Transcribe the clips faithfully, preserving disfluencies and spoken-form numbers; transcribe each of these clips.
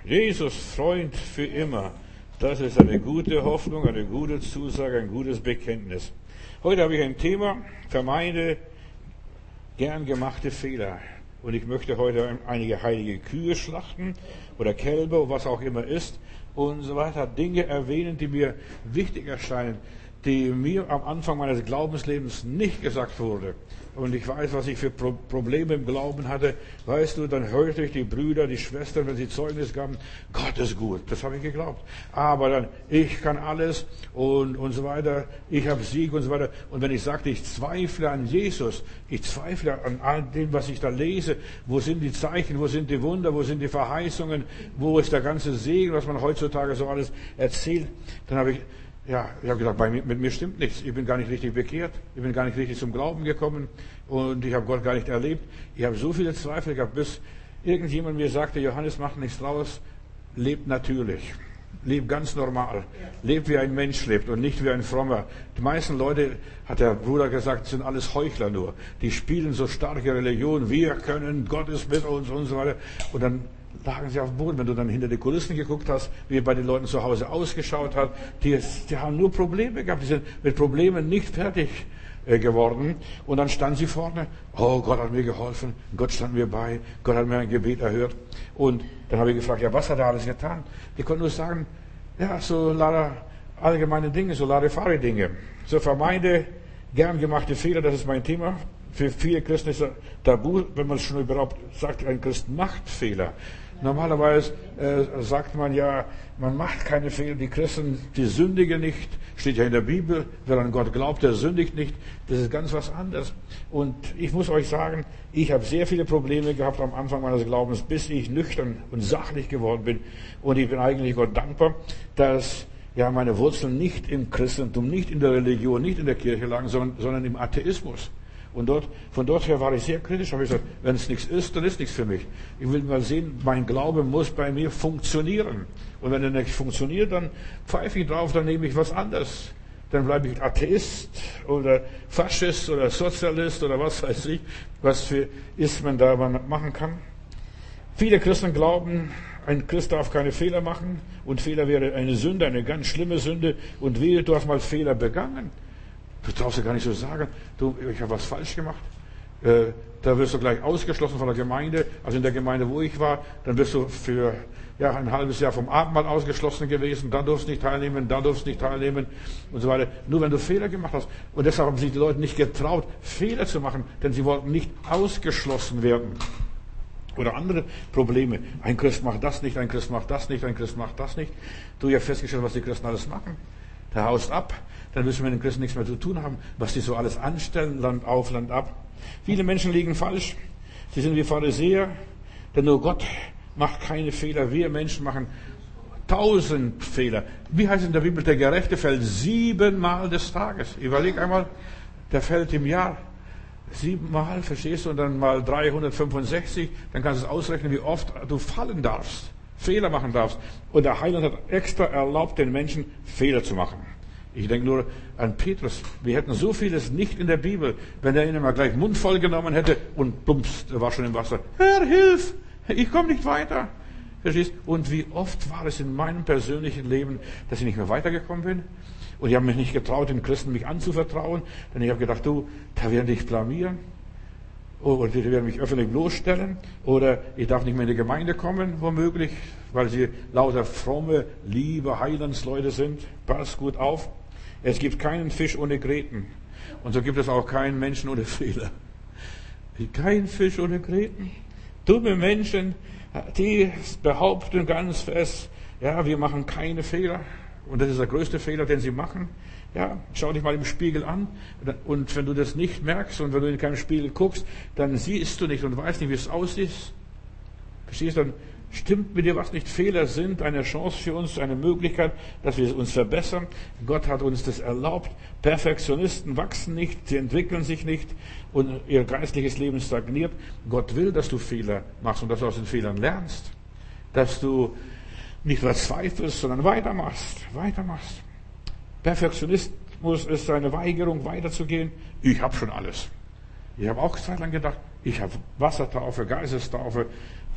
Jesus, Freund für immer. Das ist eine gute Hoffnung, eine gute Zusage, ein gutes Bekenntnis. Heute habe ich ein Thema, vermeide gern gemachte Fehler. Und ich möchte heute einige heilige Kühe schlachten oder Kälber, was auch immer ist und so weiter. Dinge erwähnen, die mir wichtig erscheinen, die mir am Anfang meines Glaubenslebens nicht gesagt wurde. Und ich weiß, was ich für Pro- Probleme im Glauben hatte. Weißt du, dann hörte ich die Brüder, die Schwestern, wenn sie Zeugnis gaben, Gott ist gut. Das habe ich geglaubt. Aber dann, ich kann alles und, und so weiter. Ich habe Sieg und so weiter. Und wenn ich sagte, ich zweifle an Jesus, ich zweifle an all dem, was ich da lese, wo sind die Zeichen, wo sind die Wunder, wo sind die Verheißungen, wo ist der ganze Segen, was man heutzutage so alles erzählt, dann habe ich Ja, ich habe gesagt, bei mir, mit mir stimmt nichts. Ich bin gar nicht richtig bekehrt. Ich bin gar nicht richtig zum Glauben gekommen. Und ich habe Gott gar nicht erlebt. Ich habe so viele Zweifel gehabt, bis irgendjemand mir sagte, Johannes, mach nichts draus. Lebt natürlich. Lebt ganz normal. Lebt wie ein Mensch lebt und nicht wie ein Frommer. Die meisten Leute, hat der Bruder gesagt, sind alles Heuchler nur. Die spielen so starke Religion. Wir können, Gott ist mit uns und so weiter. Und dann lagen sie auf dem Boden. Wenn du dann hinter die Kulissen geguckt hast, wie bei den Leuten zu Hause ausgeschaut hat, die, die haben nur Probleme gehabt. Die sind mit Problemen nicht fertig äh, geworden. Und dann standen sie vorne. Oh, Gott hat mir geholfen. Gott stand mir bei. Gott hat mir ein Gebet erhört. Und dann habe ich gefragt, ja, was hat er alles getan? Die konnten nur sagen, ja, so lauter allgemeine Dinge, so Larifari-Dinge. So vermeide gern gemachte Fehler, das ist mein Thema. Für viele Christen ist es tabu, wenn man es schon überhaupt sagt, ein Christ macht Fehler. Normalerweise äh, sagt man ja, man macht keine Fehler, die Christen, die sündigen nicht, steht ja in der Bibel, wer an Gott glaubt, der sündigt nicht, das ist ganz was anderes. Und ich muss euch sagen, ich habe sehr viele Probleme gehabt am Anfang meines Glaubens, bis ich nüchtern und sachlich geworden bin. Und ich bin eigentlich Gott dankbar, dass ja meine Wurzeln nicht im Christentum, nicht in der Religion, nicht in der Kirche lagen, sondern, sondern im Atheismus. Und dort, von dort her war ich sehr kritisch, habe ich gesagt, wenn es nichts ist, dann ist nichts für mich. Ich will mal sehen, mein Glaube muss bei mir funktionieren. Und wenn er nicht funktioniert, dann pfeife ich drauf, dann nehme ich was anderes. Dann bleibe ich Atheist oder Faschist oder Sozialist oder was weiß ich, was für Ismen da man machen kann. Viele Christen glauben, ein Christ darf keine Fehler machen und Fehler wäre eine Sünde, eine ganz schlimme Sünde und wehe, du hast mal Fehler begangen. Du darfst ja gar nicht so sagen, du, ich habe was falsch gemacht. Äh, da wirst du gleich ausgeschlossen von der Gemeinde. Also in der Gemeinde, wo ich war, dann bist du für ja, ein halbes Jahr vom Abendmahl ausgeschlossen gewesen. Da durfst du nicht teilnehmen, da durfst du nicht teilnehmen und so weiter. Nur wenn du Fehler gemacht hast. Und deshalb haben sich die Leute nicht getraut, Fehler zu machen, denn sie wollten nicht ausgeschlossen werden. Oder andere Probleme. Ein Christ macht das nicht, ein Christ macht das nicht, ein Christ macht das nicht. Du, ich habe festgestellt, was die Christen alles machen. Der haust ab, dann müssen wir mit den Christen nichts mehr zu tun haben, was die so alles anstellen, Land auf, Land ab. Viele Menschen liegen falsch. Sie sind wie Pharisäer, denn nur Gott macht keine Fehler. Wir Menschen machen tausend Fehler. Wie heißt es in der Bibel, der Gerechte fällt siebenmal des Tages. Überleg einmal, der fällt im Jahr siebenmal, verstehst du, und dann mal dreihundertfünfundsechzig, dann kannst du es ausrechnen, wie oft du fallen darfst. Fehler machen darfst. Und der Heiland hat extra erlaubt, den Menschen Fehler zu machen. Ich denke nur an Petrus. Wir hätten so vieles nicht in der Bibel, wenn er ihn mal gleich Mund voll genommen hätte und plumps, er war schon im Wasser. Herr, hilf! Ich komme nicht weiter. Verstehst? Und wie oft war es in meinem persönlichen Leben, dass ich nicht mehr weitergekommen bin? Und ich habe mich nicht getraut, den Christen mich anzuvertrauen, denn ich habe gedacht, du, da werden dich blamieren. Oder die werden mich öffentlich bloßstellen. Oder ich darf nicht mehr in die Gemeinde kommen, womöglich, weil sie lauter fromme, liebe Heilandsleute sind. Pass gut auf. Es gibt keinen Fisch ohne Gräten. Und so gibt es auch keinen Menschen ohne Fehler. Kein Fisch ohne Gräten. Dumme Menschen, die behaupten ganz fest, ja, wir machen keine Fehler. Und das ist der größte Fehler, den sie machen. Ja, schau dich mal im Spiegel an. Und wenn du das nicht merkst und wenn du in keinem Spiegel guckst, dann siehst du nicht und weißt nicht, wie es aussieht. Verstehst du? Dann stimmt mit dir was nicht. Fehler sind eine Chance für uns, eine Möglichkeit, dass wir uns verbessern. Gott hat uns das erlaubt. Perfektionisten wachsen nicht, sie entwickeln sich nicht und ihr geistliches Leben stagniert. Gott will, dass du Fehler machst und dass du aus den Fehlern lernst. Dass du nicht verzweifelst, sondern weitermachst. Weitermachst. Perfektionismus ist eine Weigerung, weiterzugehen. Ich habe schon alles. Ich habe auch Zeit lang gedacht, ich habe Wassertaufe, Geistestaufe,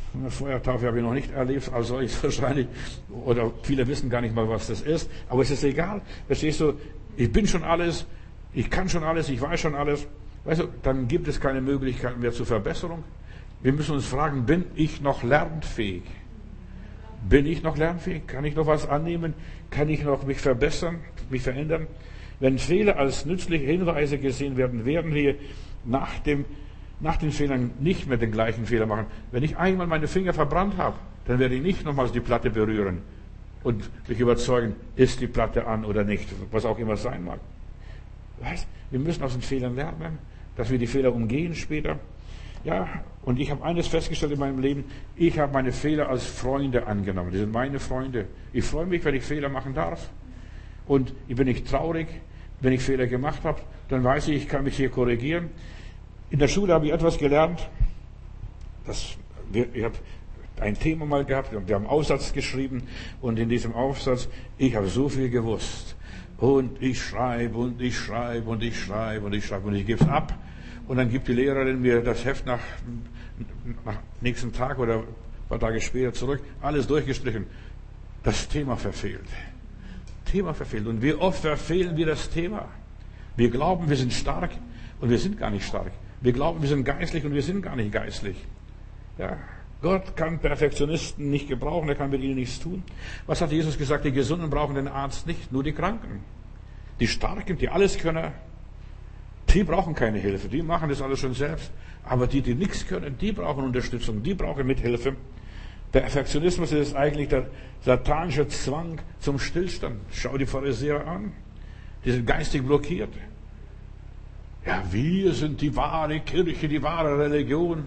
Eine Feuertaufe habe ich noch nicht erlebt, also ich wahrscheinlich, oder viele wissen gar nicht mal, was das ist, aber es ist egal. Verstehst du, ich bin schon alles, ich kann schon alles, ich weiß schon alles. Weißt du, dann gibt es keine Möglichkeiten mehr zur Verbesserung. Wir müssen uns fragen, bin ich noch lernfähig? Bin ich noch lernfähig? Kann ich noch was annehmen? Kann ich noch mich verbessern, mich verändern? Wenn Fehler als nützliche Hinweise gesehen werden, werden wir nach dem nach den Fehlern nicht mehr den gleichen Fehler machen. Wenn ich einmal meine Finger verbrannt habe, dann werde ich nicht nochmals die Platte berühren und mich überzeugen, ist die Platte an oder nicht, was auch immer sein mag. Was? Wir müssen aus den Fehlern lernen, dass wir die Fehler umgehen später. Ja, und ich habe eines festgestellt in meinem Leben, ich habe meine Fehler als Freunde angenommen. Die sind meine Freunde. Ich freue mich, wenn ich Fehler machen darf. Und ich bin nicht traurig, wenn ich Fehler gemacht habe, dann weiß ich, ich kann mich hier korrigieren. In der Schule habe ich etwas gelernt. Das, ich habe ein Thema mal gehabt, wir haben einen Aufsatz geschrieben und in diesem Aufsatz, ich habe so viel gewusst. Und ich schreibe und ich schreibe und ich schreibe und ich schreibe und ich gebe es ab. Und dann gibt die Lehrerin mir das Heft nach, nach nächsten Tag oder ein paar Tage später zurück, alles durchgestrichen. Das Thema verfehlt. Thema verfehlt. Und wie oft verfehlen wir das Thema? Wir glauben, wir sind stark und wir sind gar nicht stark. Wir glauben, wir sind geistlich und wir sind gar nicht geistlich. Ja, Gott kann Perfektionisten nicht gebrauchen, er kann mit ihnen nichts tun. Was hat Jesus gesagt? Die Gesunden brauchen den Arzt nicht, nur die Kranken. Die Starken, die Alleskönner, die brauchen keine Hilfe, die machen das alles schon selbst. Aber die, die nichts können, die brauchen Unterstützung, die brauchen Mithilfe. Perfektionismus ist eigentlich der satanische Zwang zum Stillstand. Schau die Pharisäer an, die sind geistig blockiert. Ja, wir sind die wahre Kirche, die wahre Religion.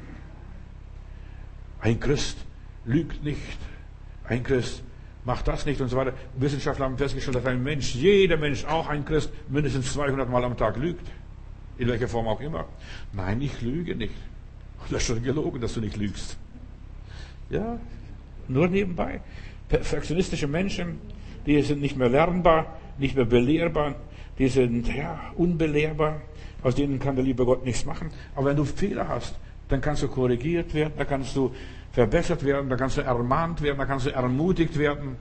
Ein Christ lügt nicht. Ein Christ macht das nicht und so weiter. Wissenschaftler haben festgestellt, dass ein Mensch, jeder Mensch, auch ein Christ, mindestens zweihundert Mal am Tag lügt. In welcher Form auch immer. Nein, ich lüge nicht. Das ist schon gelogen, dass du nicht lügst. Ja, nur nebenbei. Perfektionistische Menschen, die sind nicht mehr lernbar, nicht mehr belehrbar, die sind ja unbelehrbar. Aus denen kann der liebe Gott nichts machen. Aber wenn du Fehler hast, dann kannst du korrigiert werden, dann kannst du verbessert werden, dann kannst du ermahnt werden, dann kannst du ermutigt werden.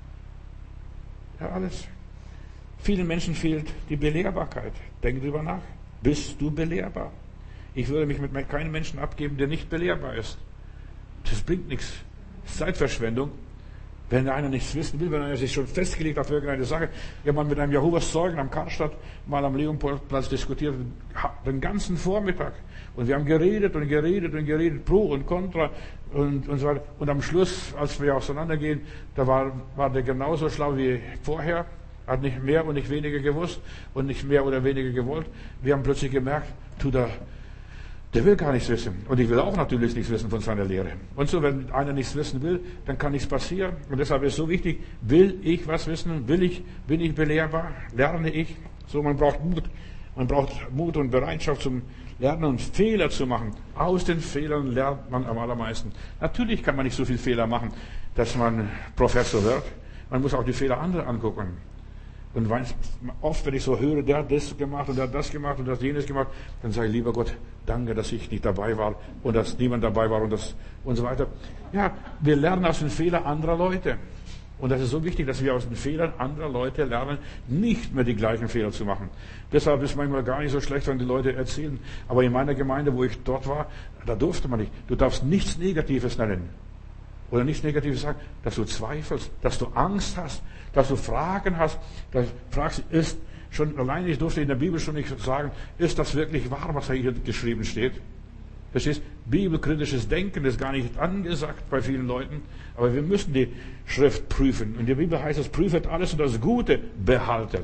Ja, alles. Vielen Menschen fehlt die Belehrbarkeit. Denk drüber nach. Bist du belehrbar? Ich würde mich mit keinem Menschen abgeben, der nicht belehrbar ist. Das bringt nichts. Das ist Zeitverschwendung. Wenn einer nichts wissen will, wenn einer sich schon festgelegt hat auf irgendeine Sache. Ich habe mal mit einem Jehovas Zeugen am Karstadt mal am Leopoldplatz diskutiert, den ganzen Vormittag. Und wir haben geredet und geredet und geredet, pro und contra und, und so weiter. Und am Schluss, als wir auseinandergehen, da war, war der genauso schlau wie vorher, hat nicht mehr und nicht weniger gewusst und nicht mehr oder weniger gewollt. Wir haben plötzlich gemerkt, tu da, der will gar nichts wissen. Und ich will auch natürlich nichts wissen von seiner Lehre. Und so, wenn einer nichts wissen will, dann kann nichts passieren. Und deshalb ist es so wichtig, will ich was wissen? Will ich, bin ich belehrbar? Lerne ich? So, man braucht Mut. Man braucht Mut und Bereitschaft zum Lernen und Fehler zu machen. Aus den Fehlern lernt man am allermeisten. Natürlich kann man nicht so viel Fehler machen, dass man Professor wird. Man muss auch die Fehler anderer angucken. Und oft, wenn ich so höre, der hat das gemacht und der hat das gemacht und das jenes gemacht, dann sage ich, lieber Gott, danke, dass ich nicht dabei war und dass niemand dabei war und das und so weiter. Ja, wir lernen aus den Fehlern anderer Leute. Und das ist so wichtig, dass wir aus den Fehlern anderer Leute lernen, nicht mehr die gleichen Fehler zu machen. Deshalb ist es manchmal gar nicht so schlecht, wenn die Leute erzählen. Aber in meiner Gemeinde, wo ich dort war, da durfte man nicht. Du darfst nichts Negatives nennen. Oder nichts Negatives sagen, dass du zweifelst, dass du Angst hast, dass du Fragen hast. Da fragst du, ist schon alleine, ich durfte in der Bibel schon nicht sagen, ist das wirklich wahr, was da hier geschrieben steht? Verstehst? Bibelkritisches Denken ist gar nicht angesagt bei vielen Leuten, aber wir müssen die Schrift prüfen. In der Bibel heißt es, prüfet alles und das Gute behaltet.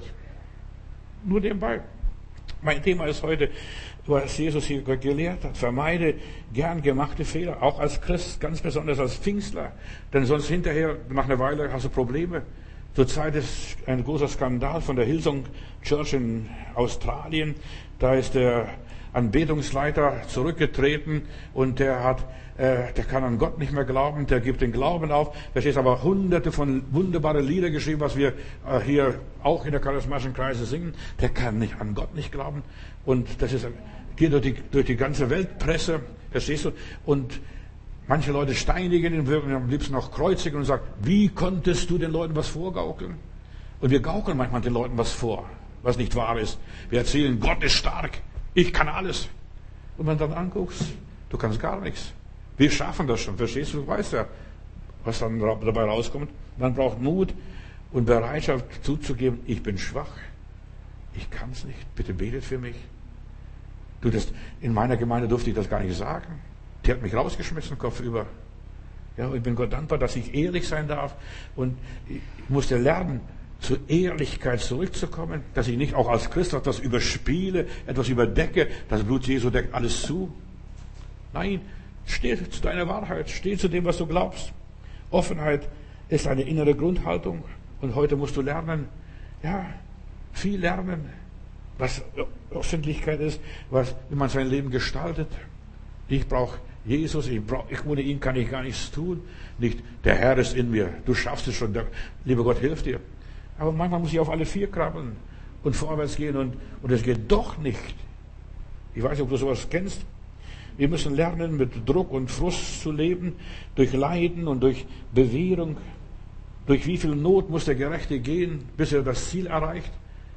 Nur nebenbei. Mein Thema ist heute, was Jesus hier gelehrt hat. Vermeide gern gemachte Fehler, auch als Christ, ganz besonders als Pfingstler. Denn sonst hinterher, nach einer Weile, hast du Probleme. Zurzeit ist ein großer Skandal von der Hillsong Church in Australien. Da ist der Anbetungsleiter zurückgetreten und der hat, äh, der kann an Gott nicht mehr glauben, der gibt den Glauben auf. Da steht aber hunderte von wunderbaren Lieder geschrieben, was wir äh, hier auch in der charismatischen Kreise singen. Der kann nicht an Gott nicht glauben und das ist geht durch die, durch die ganze Weltpresse, verstehst du? Und Manche Leute steinigen ihn, würden ihn am liebsten noch kreuzigen und sagen, wie konntest du den Leuten was vorgaukeln? Und wir gaukeln manchmal den Leuten was vor, was nicht wahr ist. Wir erzählen, Gott ist stark, ich kann alles. Und wenn du dann anguckst, du kannst gar nichts. Wir schaffen das schon, verstehst du? Du weißt ja, was dann dabei rauskommt. Man braucht Mut und Bereitschaft zuzugeben, ich bin schwach, ich kann es nicht, bitte betet für mich. Du, das, in meiner Gemeinde durfte ich das gar nicht sagen. Die hat mich rausgeschmissen, Kopf über. Ja, ich bin Gott dankbar, dass ich ehrlich sein darf. Und ich musste lernen, zur Ehrlichkeit zurückzukommen, dass ich nicht auch als Christ etwas überspiele, etwas überdecke. Das Blut Jesu deckt alles zu. Nein, steh zu deiner Wahrheit, steh zu dem, was du glaubst. Offenheit ist eine innere Grundhaltung. Und heute musst du lernen, ja, viel lernen, was Öffentlichkeit ist, was, wie man sein Leben gestaltet. Ich brauche Jesus, ich brauch, ich, ohne ihn kann ich gar nichts tun. Nicht, der Herr ist in mir, du schaffst es schon, der liebe Gott hilft dir. Aber manchmal muss ich auf alle vier krabbeln und vorwärts gehen und, und es geht doch nicht. Ich weiß nicht, ob du sowas kennst. Wir müssen lernen, mit Druck und Frust zu leben, durch Leiden und durch Bewährung. Durch wie viel Not muss der Gerechte gehen, bis er das Ziel erreicht?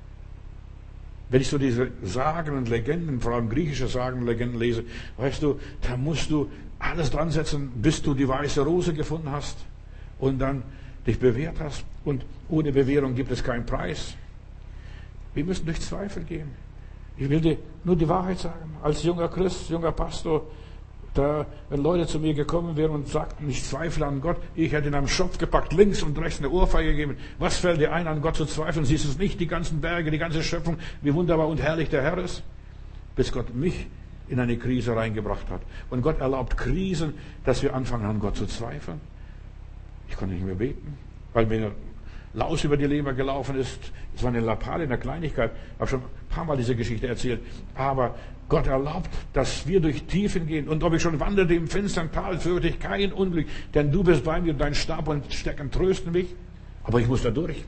Wenn ich so diese Sagen und Legenden, vor allem griechische Sagen und Legenden lese, weißt du, da musst du alles dran setzen, bis du die weiße Rose gefunden hast und dann dich bewährt hast. Und ohne Bewährung gibt es keinen Preis. Wir müssen durch Zweifel gehen. Ich will dir nur die Wahrheit sagen. Als junger Christ, junger Pastor, da, wenn Leute zu mir gekommen wären und sagten, ich zweifle an Gott, ich hätte in einem Schopf gepackt, links und rechts eine Ohrfeige gegeben. Was fällt dir ein, an Gott zu zweifeln? Siehst du es nicht, die ganzen Berge, die ganze Schöpfung, wie wunderbar und herrlich der Herr ist? Bis Gott mich in eine Krise reingebracht hat. Und Gott erlaubt Krisen, dass wir anfangen, an Gott zu zweifeln. Ich konnte nicht mehr beten, weil mir Laus über die Leber gelaufen ist. Es war eine Lappale, eine Kleinigkeit. Ich habe schon ein paar Mal diese Geschichte erzählt. Aber Gott erlaubt, dass wir durch Tiefen gehen. Und ob ich schon wanderte im finstern Tal, fürchte ich kein Unglück. Denn du bist bei mir, dein Stab und Stecken trösten mich. Aber ich muss da durch.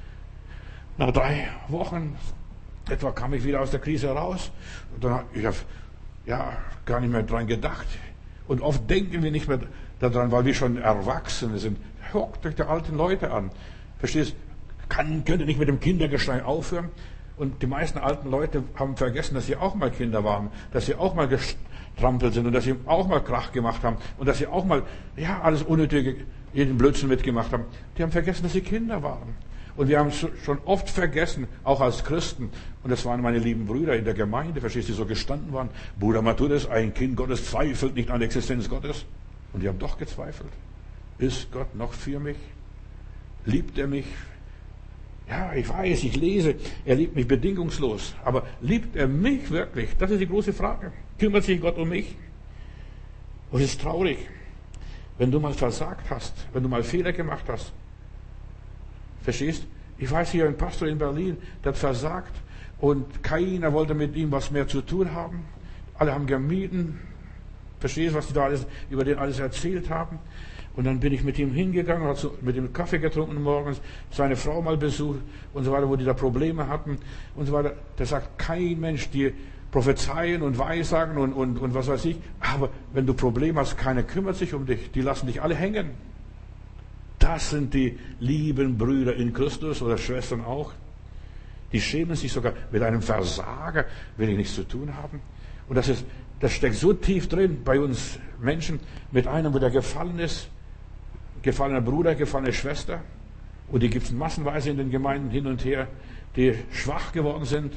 Nach drei Wochen etwa kam ich wieder aus der Krise raus. Und dann, ich habe ja gar nicht mehr dran gedacht. Und oft denken wir nicht mehr daran, weil wir schon Erwachsene sind. Hockt euch die alten Leute an. Verstehst? Kann, könnt ihr nicht mit dem Kindergeschrei aufhören? Und die meisten alten Leute haben vergessen, dass sie auch mal Kinder waren, dass sie auch mal gestrampelt sind und dass sie auch mal Krach gemacht haben und dass sie auch mal, ja, alles Unnötige, jeden Blödsinn mitgemacht haben. Die haben vergessen, dass sie Kinder waren. Und wir haben schon oft vergessen, auch als Christen, und das waren meine lieben Brüder in der Gemeinde, verstehst du, die so gestanden waren, Bruder Matthäus, ein Kind Gottes zweifelt nicht an der Existenz Gottes. Und die haben doch gezweifelt. Ist Gott noch für mich? Liebt er mich? Ja, ich weiß, ich lese, er liebt mich bedingungslos. Aber liebt er mich wirklich? Das ist die große Frage. Kümmert sich Gott um mich? Und es ist traurig, wenn du mal versagt hast, wenn du mal Fehler gemacht hast. Verstehst? Ich weiß hier, ein Pastor in Berlin, der hat versagt und keiner wollte mit ihm was mehr zu tun haben. Alle haben gemieden. Verstehst, was die da alles, über den alles erzählt haben? Und dann bin ich mit ihm hingegangen, hat so mit ihm Kaffee getrunken morgens, seine Frau mal besucht und so weiter, wo die da Probleme hatten und so weiter. Der sagt, kein Mensch, die prophezeien und weissagen und, und, und was weiß ich. Aber wenn du Probleme hast, keiner kümmert sich um dich. Die lassen dich alle hängen. Das sind die lieben Brüder in Christus oder Schwestern auch. Die schämen sich sogar, mit einem Versager will ich nichts zu tun haben. Und das ist, das steckt so tief drin bei uns Menschen, mit einem, wo der gefallen ist, gefallener Bruder, gefallene Schwester. Und die gibt es massenweise in den Gemeinden hin und her, die schwach geworden sind.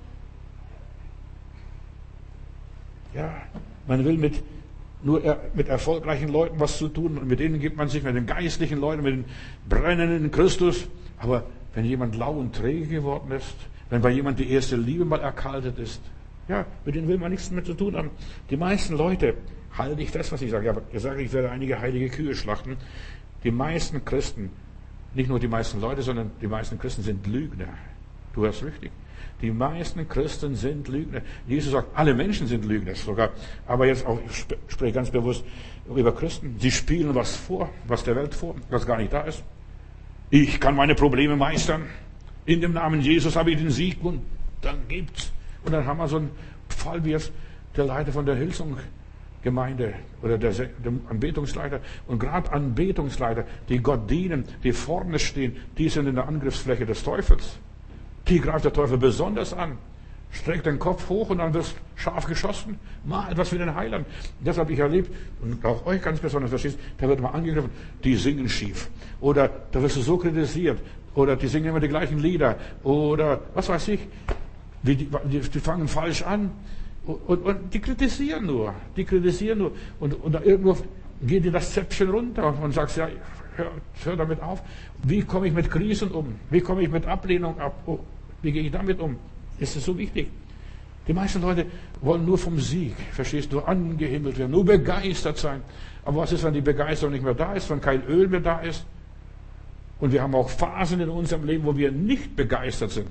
Ja, man will mit, nur er, mit erfolgreichen Leuten was zu tun. Und mit denen gibt man sich, mit den geistlichen Leuten, mit den brennenden Christus. Aber wenn jemand lau und träge geworden ist, wenn bei jemand die erste Liebe mal erkaltet ist, ja, mit denen will man nichts mehr zu tun haben. Die meisten Leute, halte ich fest, was ich sage, ich habe gesagt, ich werde einige heilige Kühe schlachten. Die meisten Christen, nicht nur die meisten Leute, sondern die meisten Christen sind Lügner. Du hörst richtig. Die meisten Christen sind Lügner. Jesus sagt, alle Menschen sind Lügner sogar. Aber jetzt auch, ich spreche ganz bewusst über Christen. Sie spielen was vor, was der Welt vor, was gar nicht da ist. Ich kann meine Probleme meistern. In dem Namen Jesus habe ich den Sieg und dann gibt's. Und dann haben wir so einen Fall wie jetzt der Leiter von der Hillsong Gemeinde oder der, der Anbetungsleiter. Und gerade Anbetungsleiter, die Gott dienen, die vorne stehen, die sind in der Angriffsfläche des Teufels. Die greift der Teufel besonders an. Streck den Kopf hoch und dann wirst scharf geschossen. Mach etwas für den Heiland. Das habe ich erlebt und auch euch ganz besonders, verstehst, da wird mal angegriffen, die singen schief. Oder da wirst du so kritisiert. Oder die singen immer die gleichen Lieder. Oder was weiß ich. Die, die, die fangen falsch an. Und, und, und die kritisieren nur. Die kritisieren nur. Und, und da irgendwo geht dir das Zäpfchen runter und sagst, ja, hör, hör damit auf. Wie komme ich mit Krisen um? Wie komme ich mit Ablehnung ab? Oh, wie gehe ich damit um? Ist es so wichtig? Die meisten Leute wollen nur vom Sieg, verstehst du, angehimmelt werden, nur begeistert sein. Aber was ist, wenn die Begeisterung nicht mehr da ist, wenn kein Öl mehr da ist? Und wir haben auch Phasen in unserem Leben, wo wir nicht begeistert sind.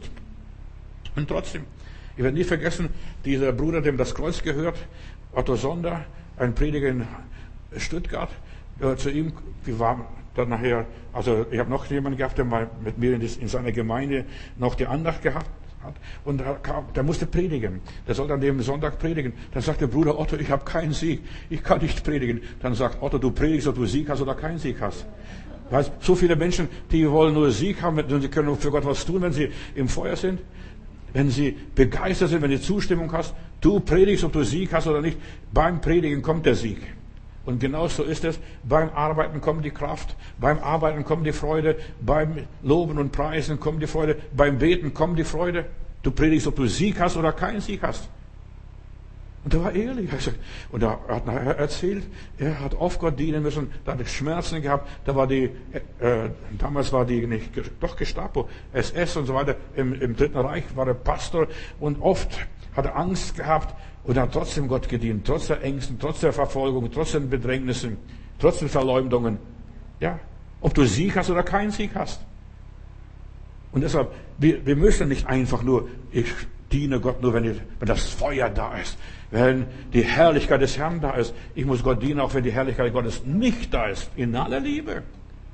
Und trotzdem, ich werde nie vergessen, dieser Bruder, dem das Kreuz gehört, Otto Sonder, ein Prediger in Stuttgart, äh, zu ihm, wir waren dann nachher, also ich habe noch jemanden gehabt, der mal mit mir in, die, in seiner Gemeinde noch die Andacht gehabt hat. Und der, kam, der musste predigen. Der soll an dem Sonntag predigen. Dann sagt der Bruder Otto, ich habe keinen Sieg. Ich kann nicht predigen. Dann sagt Otto, du predigst, ob du Sieg hast oder keinen Sieg hast. Weißt, so viele Menschen, die wollen nur Sieg haben und sie können für Gott was tun, wenn sie im Feuer sind. Wenn sie begeistert sind, wenn du Zustimmung hast. Du predigst, ob du Sieg hast oder nicht. Beim Predigen kommt der Sieg. Und genau so ist es. Beim Arbeiten kommt die Kraft. Beim Arbeiten kommt die Freude. Beim Loben und Preisen kommt die Freude. Beim Beten kommt die Freude. Du predigst, ob du Sieg hast oder keinen Sieg hast. Und er war ehrlich. Und er hat nachher erzählt, er hat oft Gott dienen müssen. Da hat er Schmerzen gehabt. Da war die, äh, damals war die nicht, doch Gestapo, S S und so weiter. Im, im Dritten Reich war er Pastor. Und oft hat er Angst gehabt. Und er hat trotzdem Gott gedient, trotz der Ängsten, trotz der Verfolgung, trotz den Bedrängnissen, trotz den Verleumdungen. Ja, ob du Sieg hast oder keinen Sieg hast. Und deshalb, wir, wir müssen nicht einfach nur, ich diene Gott nur, wenn, ich, wenn das Feuer da ist, wenn die Herrlichkeit des Herrn da ist. Ich muss Gott dienen, auch wenn die Herrlichkeit Gottes nicht da ist, in aller Liebe.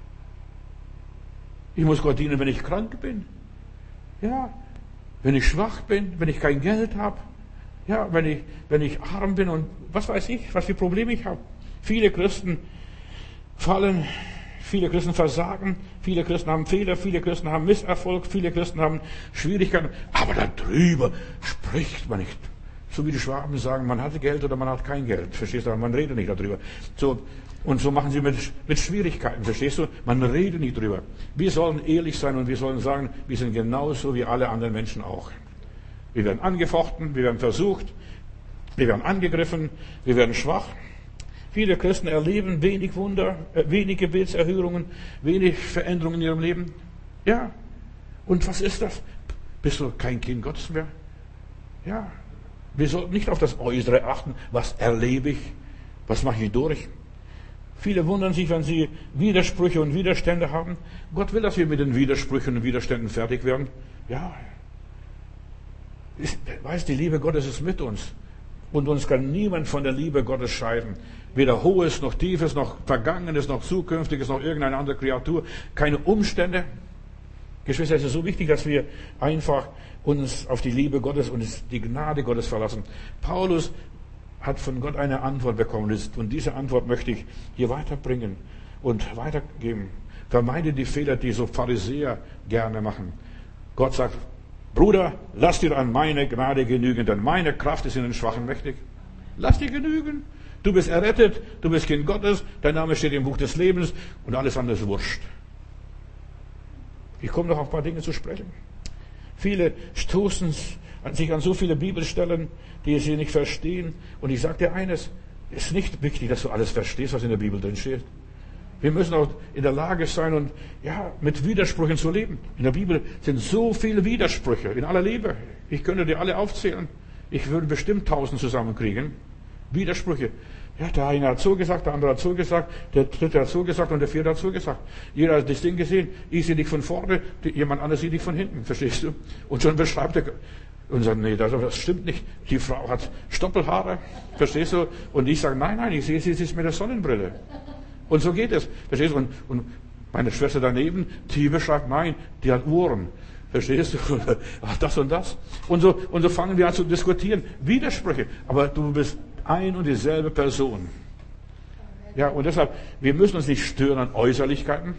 Ich muss Gott dienen, wenn ich krank bin. Ja, wenn ich schwach bin, wenn ich kein Geld habe. Ja, wenn ich, wenn ich arm bin und was weiß ich, was für Probleme ich habe. Viele Christen fallen, viele Christen versagen, viele Christen haben Fehler, viele Christen haben Misserfolg, viele Christen haben Schwierigkeiten. Aber darüber spricht man nicht. So wie die Schwaben sagen, man hat Geld oder man hat kein Geld. Verstehst du? Man redet nicht darüber. So, und so machen sie mit, mit Schwierigkeiten. Verstehst du? Man redet nicht darüber. Wir sollen ehrlich sein und wir sollen sagen, wir sind genauso wie alle anderen Menschen auch. Wir werden angefochten, wir werden versucht, wir werden angegriffen, wir werden schwach. Viele Christen erleben wenig Wunder, wenig Gebetserhörungen, wenig Veränderungen in ihrem Leben. Ja. Und was ist das? Bist du kein Kind Gottes mehr? Ja. Wir sollten nicht auf das Äußere achten. Was erlebe ich? Was mache ich durch? Viele wundern sich, wenn sie Widersprüche und Widerstände haben. Gott will, dass wir mit den Widersprüchen und Widerständen fertig werden. Ja. Weißt, die Liebe Gottes ist mit uns. Und uns kann niemand von der Liebe Gottes scheiden. Weder Hohes, noch Tiefes, noch Vergangenes, noch Zukünftiges, noch irgendeine andere Kreatur. Keine Umstände. Geschwister, es ist so wichtig, dass wir einfach uns auf die Liebe Gottes und die Gnade Gottes verlassen. Paulus hat von Gott eine Antwort bekommen. Und diese Antwort möchte ich hier weiterbringen und weitergeben. Vermeide die Fehler, die so Pharisäer gerne machen. Gott sagt, Bruder, lass dir an meine Gnade genügen, denn meine Kraft ist in den Schwachen mächtig. Lass dir genügen. Du bist errettet, du bist Kind Gottes, dein Name steht im Buch des Lebens und alles andere ist wurscht. Ich komme noch auf ein paar Dinge zu sprechen. Viele stoßen sich an so viele Bibelstellen, die sie nicht verstehen. Und ich sage dir eines, es ist nicht wichtig, dass du alles verstehst, was in der Bibel drin steht. Wir müssen auch in der Lage sein, und ja, mit Widersprüchen zu leben. In der Bibel sind so viele Widersprüche, in aller Liebe. Ich könnte die alle aufzählen. Ich würde bestimmt tausend zusammenkriegen. Widersprüche. Ja, der eine hat so gesagt, der andere hat so gesagt, der dritte hat so gesagt und der vierte hat so gesagt. Jeder hat das Ding gesehen. Ich sehe dich von vorne, jemand anderes sieht dich von hinten. Verstehst du? Und schon beschreibt er und sagt, nee, das stimmt nicht. Die Frau hat Stoppelhaare. Verstehst du? Und ich sage, nein, nein, ich sehe sie, sie ist mit der Sonnenbrille. Und so geht es. Verstehst du? Und, und meine Schwester daneben, die beschreibt, nein, die hat Ohren. Verstehst du? Das und das. Und so, und so fangen wir an zu diskutieren. Widersprüche. Aber du bist ein und dieselbe Person. Ja, und deshalb, wir müssen uns nicht stören an Äußerlichkeiten.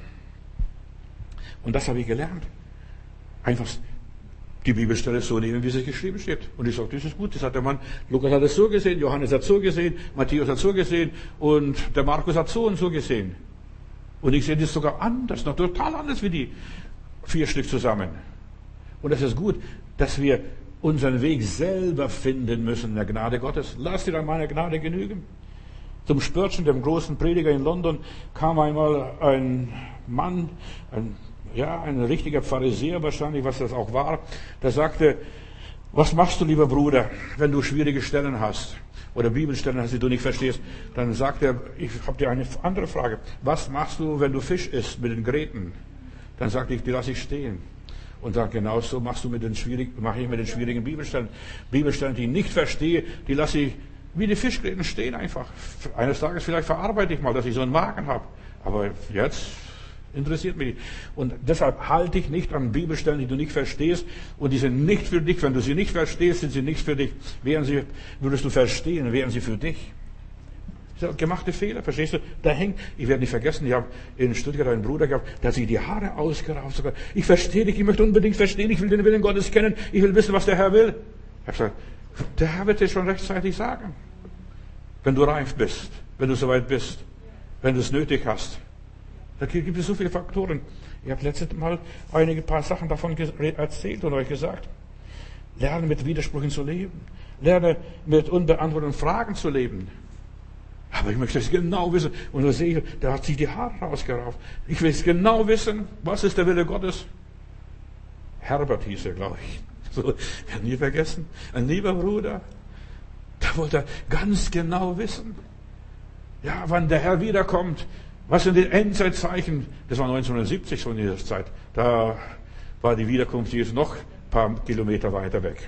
Und das habe ich gelernt. Einfach die Bibelstelle so nehmen, wie sie geschrieben steht. Und ich sage, das ist gut, das hat der Mann, Lukas hat es so gesehen, Johannes hat so gesehen, Matthäus hat so gesehen und der Markus hat so und so gesehen. Und ich sehe das sogar anders, noch total anders wie die vier Stück zusammen. Und das ist gut, dass wir unseren Weg selber finden müssen in der Gnade Gottes. Lass dir an meiner Gnade genügen. Zum Spurgeon, dem großen Prediger in London, kam einmal ein Mann, ein Ja, ein richtiger Pharisäer wahrscheinlich, was das auch war. Der sagte, was machst du, lieber Bruder, wenn du schwierige Stellen hast oder Bibelstellen hast, die du nicht verstehst? Dann sagt er, ich habe dir eine andere Frage. Was machst du, wenn du Fisch isst mit den Gräten? Dann sagte ich, die lasse ich stehen. Und sagt, genau so machst du mit den schwierigen, mache ich mit den schwierigen Bibelstellen. Bibelstellen, die ich nicht verstehe, die lasse ich wie die Fischgräten stehen einfach. Eines Tages vielleicht verarbeite ich mal, dass ich so einen Magen habe. Aber jetzt interessiert mich nicht. Und deshalb halte ich nicht an Bibelstellen, die du nicht verstehst. Und die sind nicht für dich. Wenn du sie nicht verstehst, sind sie nicht für dich. Wären sie, würdest du verstehen, wären sie für dich. Das sind gemachte Fehler, verstehst du? Da hängt, ich werde nicht vergessen, ich habe in Stuttgart einen Bruder gehabt, der hat sich die Haare ausgerauft. Sogar. Ich verstehe dich, ich möchte unbedingt verstehen, ich will den Willen Gottes kennen, ich will wissen, was der Herr will. Ich habe gesagt, der Herr wird dir schon rechtzeitig sagen. Wenn du reif bist, wenn du soweit bist, wenn du es nötig hast. Da gibt es so viele Faktoren. Ich habe letztes Mal einige paar Sachen davon erzählt und euch gesagt. Lerne mit Widersprüchen zu leben. Lerne mit unbeantworteten Fragen zu leben. Aber ich möchte es genau wissen. Und so sehe ich, der hat sich die Haare rausgerauft. Ich will es genau wissen, was ist der Wille Gottes. Herbert hieß er, glaube ich. So, ich werde nie vergessen. Ein lieber Bruder. Da wollte er ganz genau wissen. Ja, wann der Herr wiederkommt. Was sind die Endzeitzeichen? Das war neunzehnhundertsiebzig, so in dieser Zeit. Da war die Wiederkunft Jesu noch ein paar Kilometer weiter weg.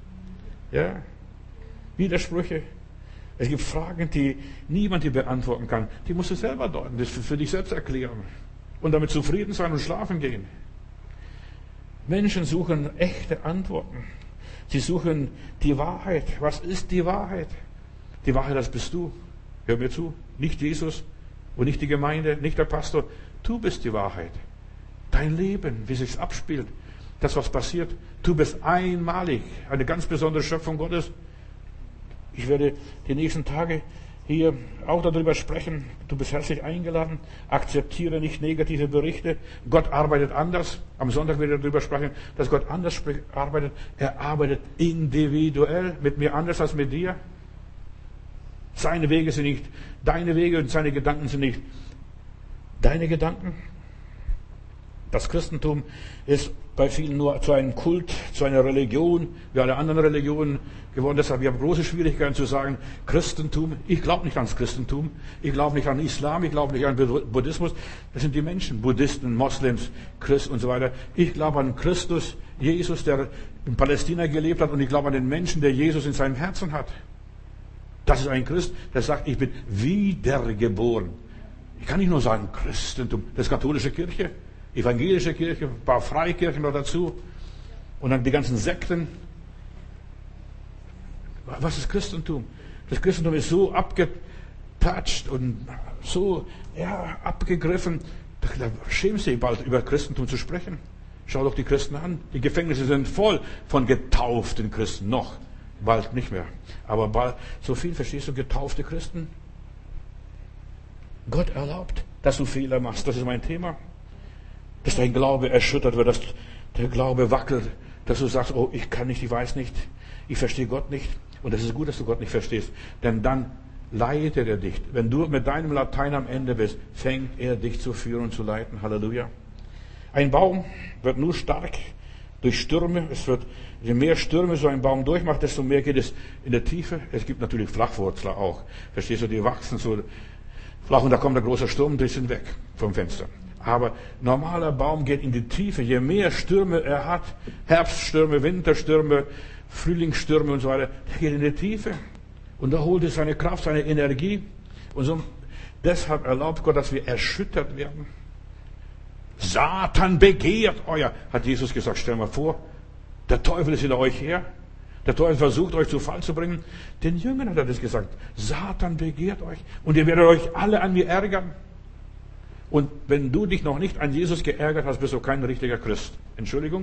Ja, Widersprüche. Es gibt Fragen, die niemand dir beantworten kann. Die musst du selber deuten, das für dich selbst erklären. Und damit zufrieden sein und schlafen gehen. Menschen suchen echte Antworten. Sie suchen die Wahrheit. Was ist die Wahrheit? Die Wahrheit, das bist du. Hör mir zu. Nicht Jesus. Und nicht die Gemeinde, nicht der Pastor. Du bist die Wahrheit. Dein Leben, wie sich's abspielt, das, was passiert. Du bist einmalig, eine ganz besondere Schöpfung Gottes. Ich werde die nächsten Tage hier auch darüber sprechen. Du bist herzlich eingeladen. Akzeptiere nicht negative Berichte. Gott arbeitet anders. Am Sonntag werde ich darüber sprechen, dass Gott anders arbeitet. Er arbeitet individuell mit mir anders als mit dir. Seine Wege sind nicht deine Wege und seine Gedanken sind nicht deine Gedanken. Das Christentum ist bei vielen nur zu einem Kult, zu einer Religion, wie alle anderen Religionen geworden. Deshalb habe ich große Schwierigkeiten zu sagen, Christentum. Ich glaube nicht ans Christentum. Ich glaube nicht an Islam. Ich glaube nicht an Buddhismus. Das sind die Menschen, Buddhisten, Moslems, Christen und so weiter. Ich glaube an Christus, Jesus, der in Palästina gelebt hat, und ich glaube an den Menschen, der Jesus in seinem Herzen hat. Das ist ein Christ, der sagt, ich bin wiedergeboren. Ich kann nicht nur sagen Christentum, das ist katholische Kirche, evangelische Kirche, ein paar Freikirchen noch dazu und dann die ganzen Sekten. Was ist Christentum? Das Christentum ist so abgetatscht und so ja, abgegriffen, da schämst du dich bald über Christentum zu sprechen. Schau doch die Christen an. Die Gefängnisse sind voll von getauften Christen noch. Bald nicht mehr. Aber bald, so viel, verstehst du, getaufte Christen? Gott erlaubt, dass du Fehler machst. Das ist mein Thema. Dass dein Glaube erschüttert wird, dass der Glaube wackelt, dass du sagst, oh, ich kann nicht, ich weiß nicht, ich verstehe Gott nicht. Und es ist gut, dass du Gott nicht verstehst. Denn dann leitet er dich. Wenn du mit deinem Latein am Ende bist, fängt er dich zu führen und zu leiten. Halleluja. Ein Baum wird nur stark durch Stürme. Es wird, je mehr Stürme so ein Baum durchmacht, desto mehr geht es in der Tiefe. Es gibt natürlich Flachwurzler auch. Verstehst du, die wachsen so flach und da kommt ein großer Sturm, die sind weg vom Fenster. Aber normaler Baum geht in die Tiefe. Je mehr Stürme er hat, Herbststürme, Winterstürme, Frühlingsstürme und so weiter, der geht in die Tiefe. Und da holt er seine Kraft, seine Energie. Und so, deshalb erlaubt Gott, dass wir erschüttert werden. Satan begehrt euer, hat Jesus gesagt. Stell mal vor, der Teufel ist hinter euch her. Der Teufel versucht, euch zu Fall zu bringen. Den Jüngern hat er das gesagt. Satan begehrt euch und ihr werdet euch alle an mir ärgern. Und wenn du dich noch nicht an Jesus geärgert hast, bist du kein richtiger Christ. Entschuldigung?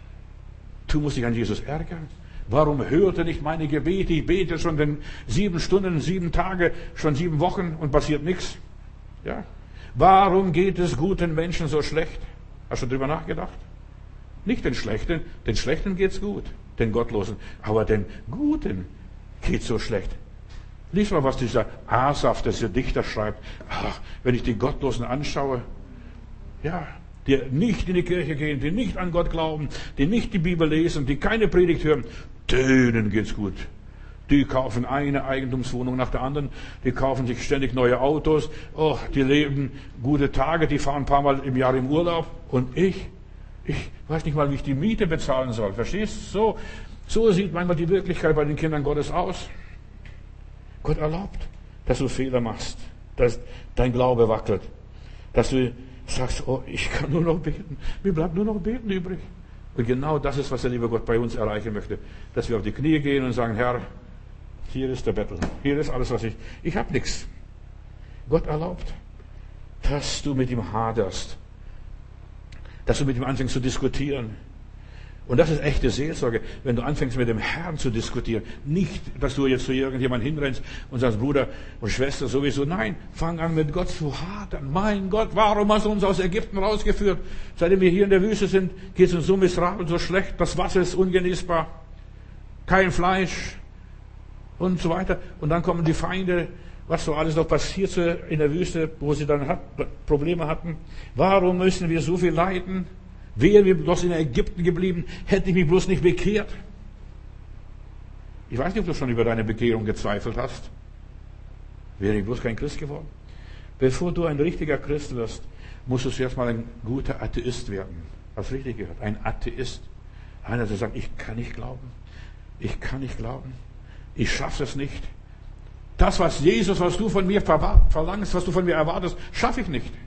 Du musst dich an Jesus ärgern. Warum hört er nicht meine Gebete? Ich bete schon den sieben Stunden, sieben Tage, schon sieben Wochen und passiert nichts. Ja? Warum geht es guten Menschen so schlecht? Hast du darüber nachgedacht? Nicht den Schlechten. Den Schlechten geht's gut. Den Gottlosen. Aber den Guten geht's so schlecht. Lies mal, was dieser Asaf, dieser Dichter, schreibt. Ach, wenn ich die Gottlosen anschaue, ja, die nicht in die Kirche gehen, die nicht an Gott glauben, die nicht die Bibel lesen, die keine Predigt hören, denen geht's gut. Die kaufen eine Eigentumswohnung nach der anderen, die kaufen sich ständig neue Autos, oh, die leben gute Tage, die fahren ein paar Mal im Jahr im Urlaub. Und ich, ich weiß nicht mal, wie ich die Miete bezahlen soll. Verstehst du? So, so sieht manchmal die Wirklichkeit bei den Kindern Gottes aus. Gott erlaubt, dass du Fehler machst, dass dein Glaube wackelt, dass du sagst, oh, ich kann nur noch beten, mir bleibt nur noch beten übrig. Und genau das ist, was der liebe Gott bei uns erreichen möchte, dass wir auf die Knie gehen und sagen, Herr, hier ist der Bettel, hier ist alles, was ich, ich habe nichts. Gott erlaubt, dass du mit ihm haderst, dass du mit ihm anfängst zu diskutieren. Und das ist echte Seelsorge, wenn du anfängst mit dem Herrn zu diskutieren. Nicht, dass du jetzt zu irgendjemandem hinrennst und sagst, Bruder und Schwester sowieso. Nein, fang an mit Gott zu hadern. Mein Gott, warum hast du uns aus Ägypten rausgeführt? Seitdem wir hier in der Wüste sind, geht es uns so miserabel, so schlecht. Das Wasser ist ungenießbar. Kein Fleisch und so weiter. Und dann kommen die Feinde, was so alles noch passiert in der Wüste, wo sie dann hat, Probleme hatten. Warum müssen wir so viel leiden? Wären wir bloß in Ägypten geblieben, hätte ich mich bloß nicht bekehrt. Ich weiß nicht, ob du schon über deine Bekehrung gezweifelt hast. Wäre ich bloß kein Christ geworden. Bevor du ein richtiger Christ wirst, musst du zuerst mal ein guter Atheist werden. Hast du richtig gehört? Ein Atheist. Einer, der sagt, ich kann nicht glauben. Ich kann nicht glauben. Ich schaffe es nicht. Das, was Jesus, was du von mir verlangst, was du von mir erwartest, schaffe ich nicht.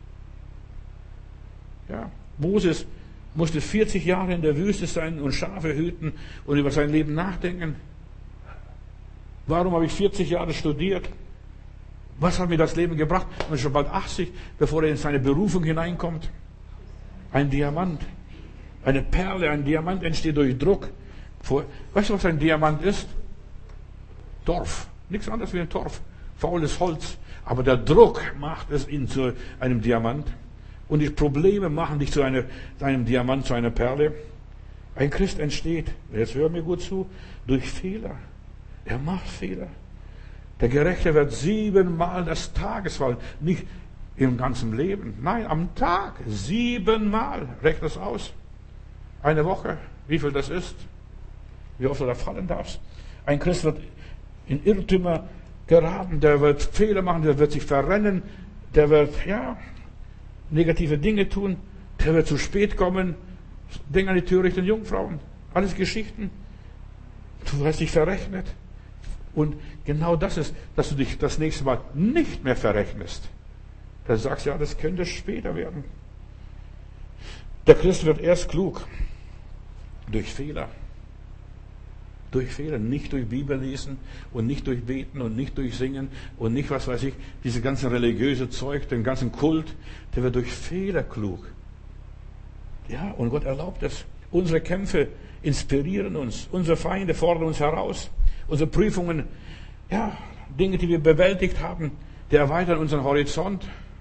Ja. Moses musste vierzig Jahre in der Wüste sein und Schafe hüten und über sein Leben nachdenken. Warum habe ich vierzig Jahre studiert? Was hat mir das Leben gebracht? Ich bin schon bald achtzig, bevor er in seine Berufung hineinkommt. Ein Diamant, eine Perle, ein Diamant entsteht durch Druck. Weißt du, was ein Diamant ist? Torf. Nichts anderes wie ein Torf. Faules Holz. Aber der Druck macht es ihn zu einem Diamant. Und die Probleme machen dich zu einer, einem Diamant, zu einer Perle. Ein Christ entsteht, jetzt hör mir gut zu, durch Fehler. Er macht Fehler. Der Gerechte wird siebenmal des Tages fallen. Nicht im ganzen Leben. Nein, am Tag. Siebenmal. Rechne das aus. Eine Woche. Wie viel das ist. Wie oft du da fallen darfst. Ein Christ wird in Irrtümer geraten. Der wird Fehler machen. Der wird sich verrennen. Der wird, ja, negative Dinge tun, der wird zu spät kommen. Denk an die törichten Jungfrauen. Alles Geschichten. Du hast dich verrechnet. Und genau das ist, dass du dich das nächste Mal nicht mehr verrechnest. Da sagst du, ja, das könnte später werden. Der Christ wird erst klug. Durch Fehler. Durch Fehler, nicht durch Bibel lesen und nicht durch Beten und nicht durch Singen und nicht, was weiß ich, diese ganze religiöse Zeug, den ganzen Kult, der wird durch Fehler klug. Ja, und Gott erlaubt es. Unsere Kämpfe inspirieren uns. Unsere Feinde fordern uns heraus. Unsere Prüfungen, ja, Dinge, die wir bewältigt haben, die erweitern unseren Horizont.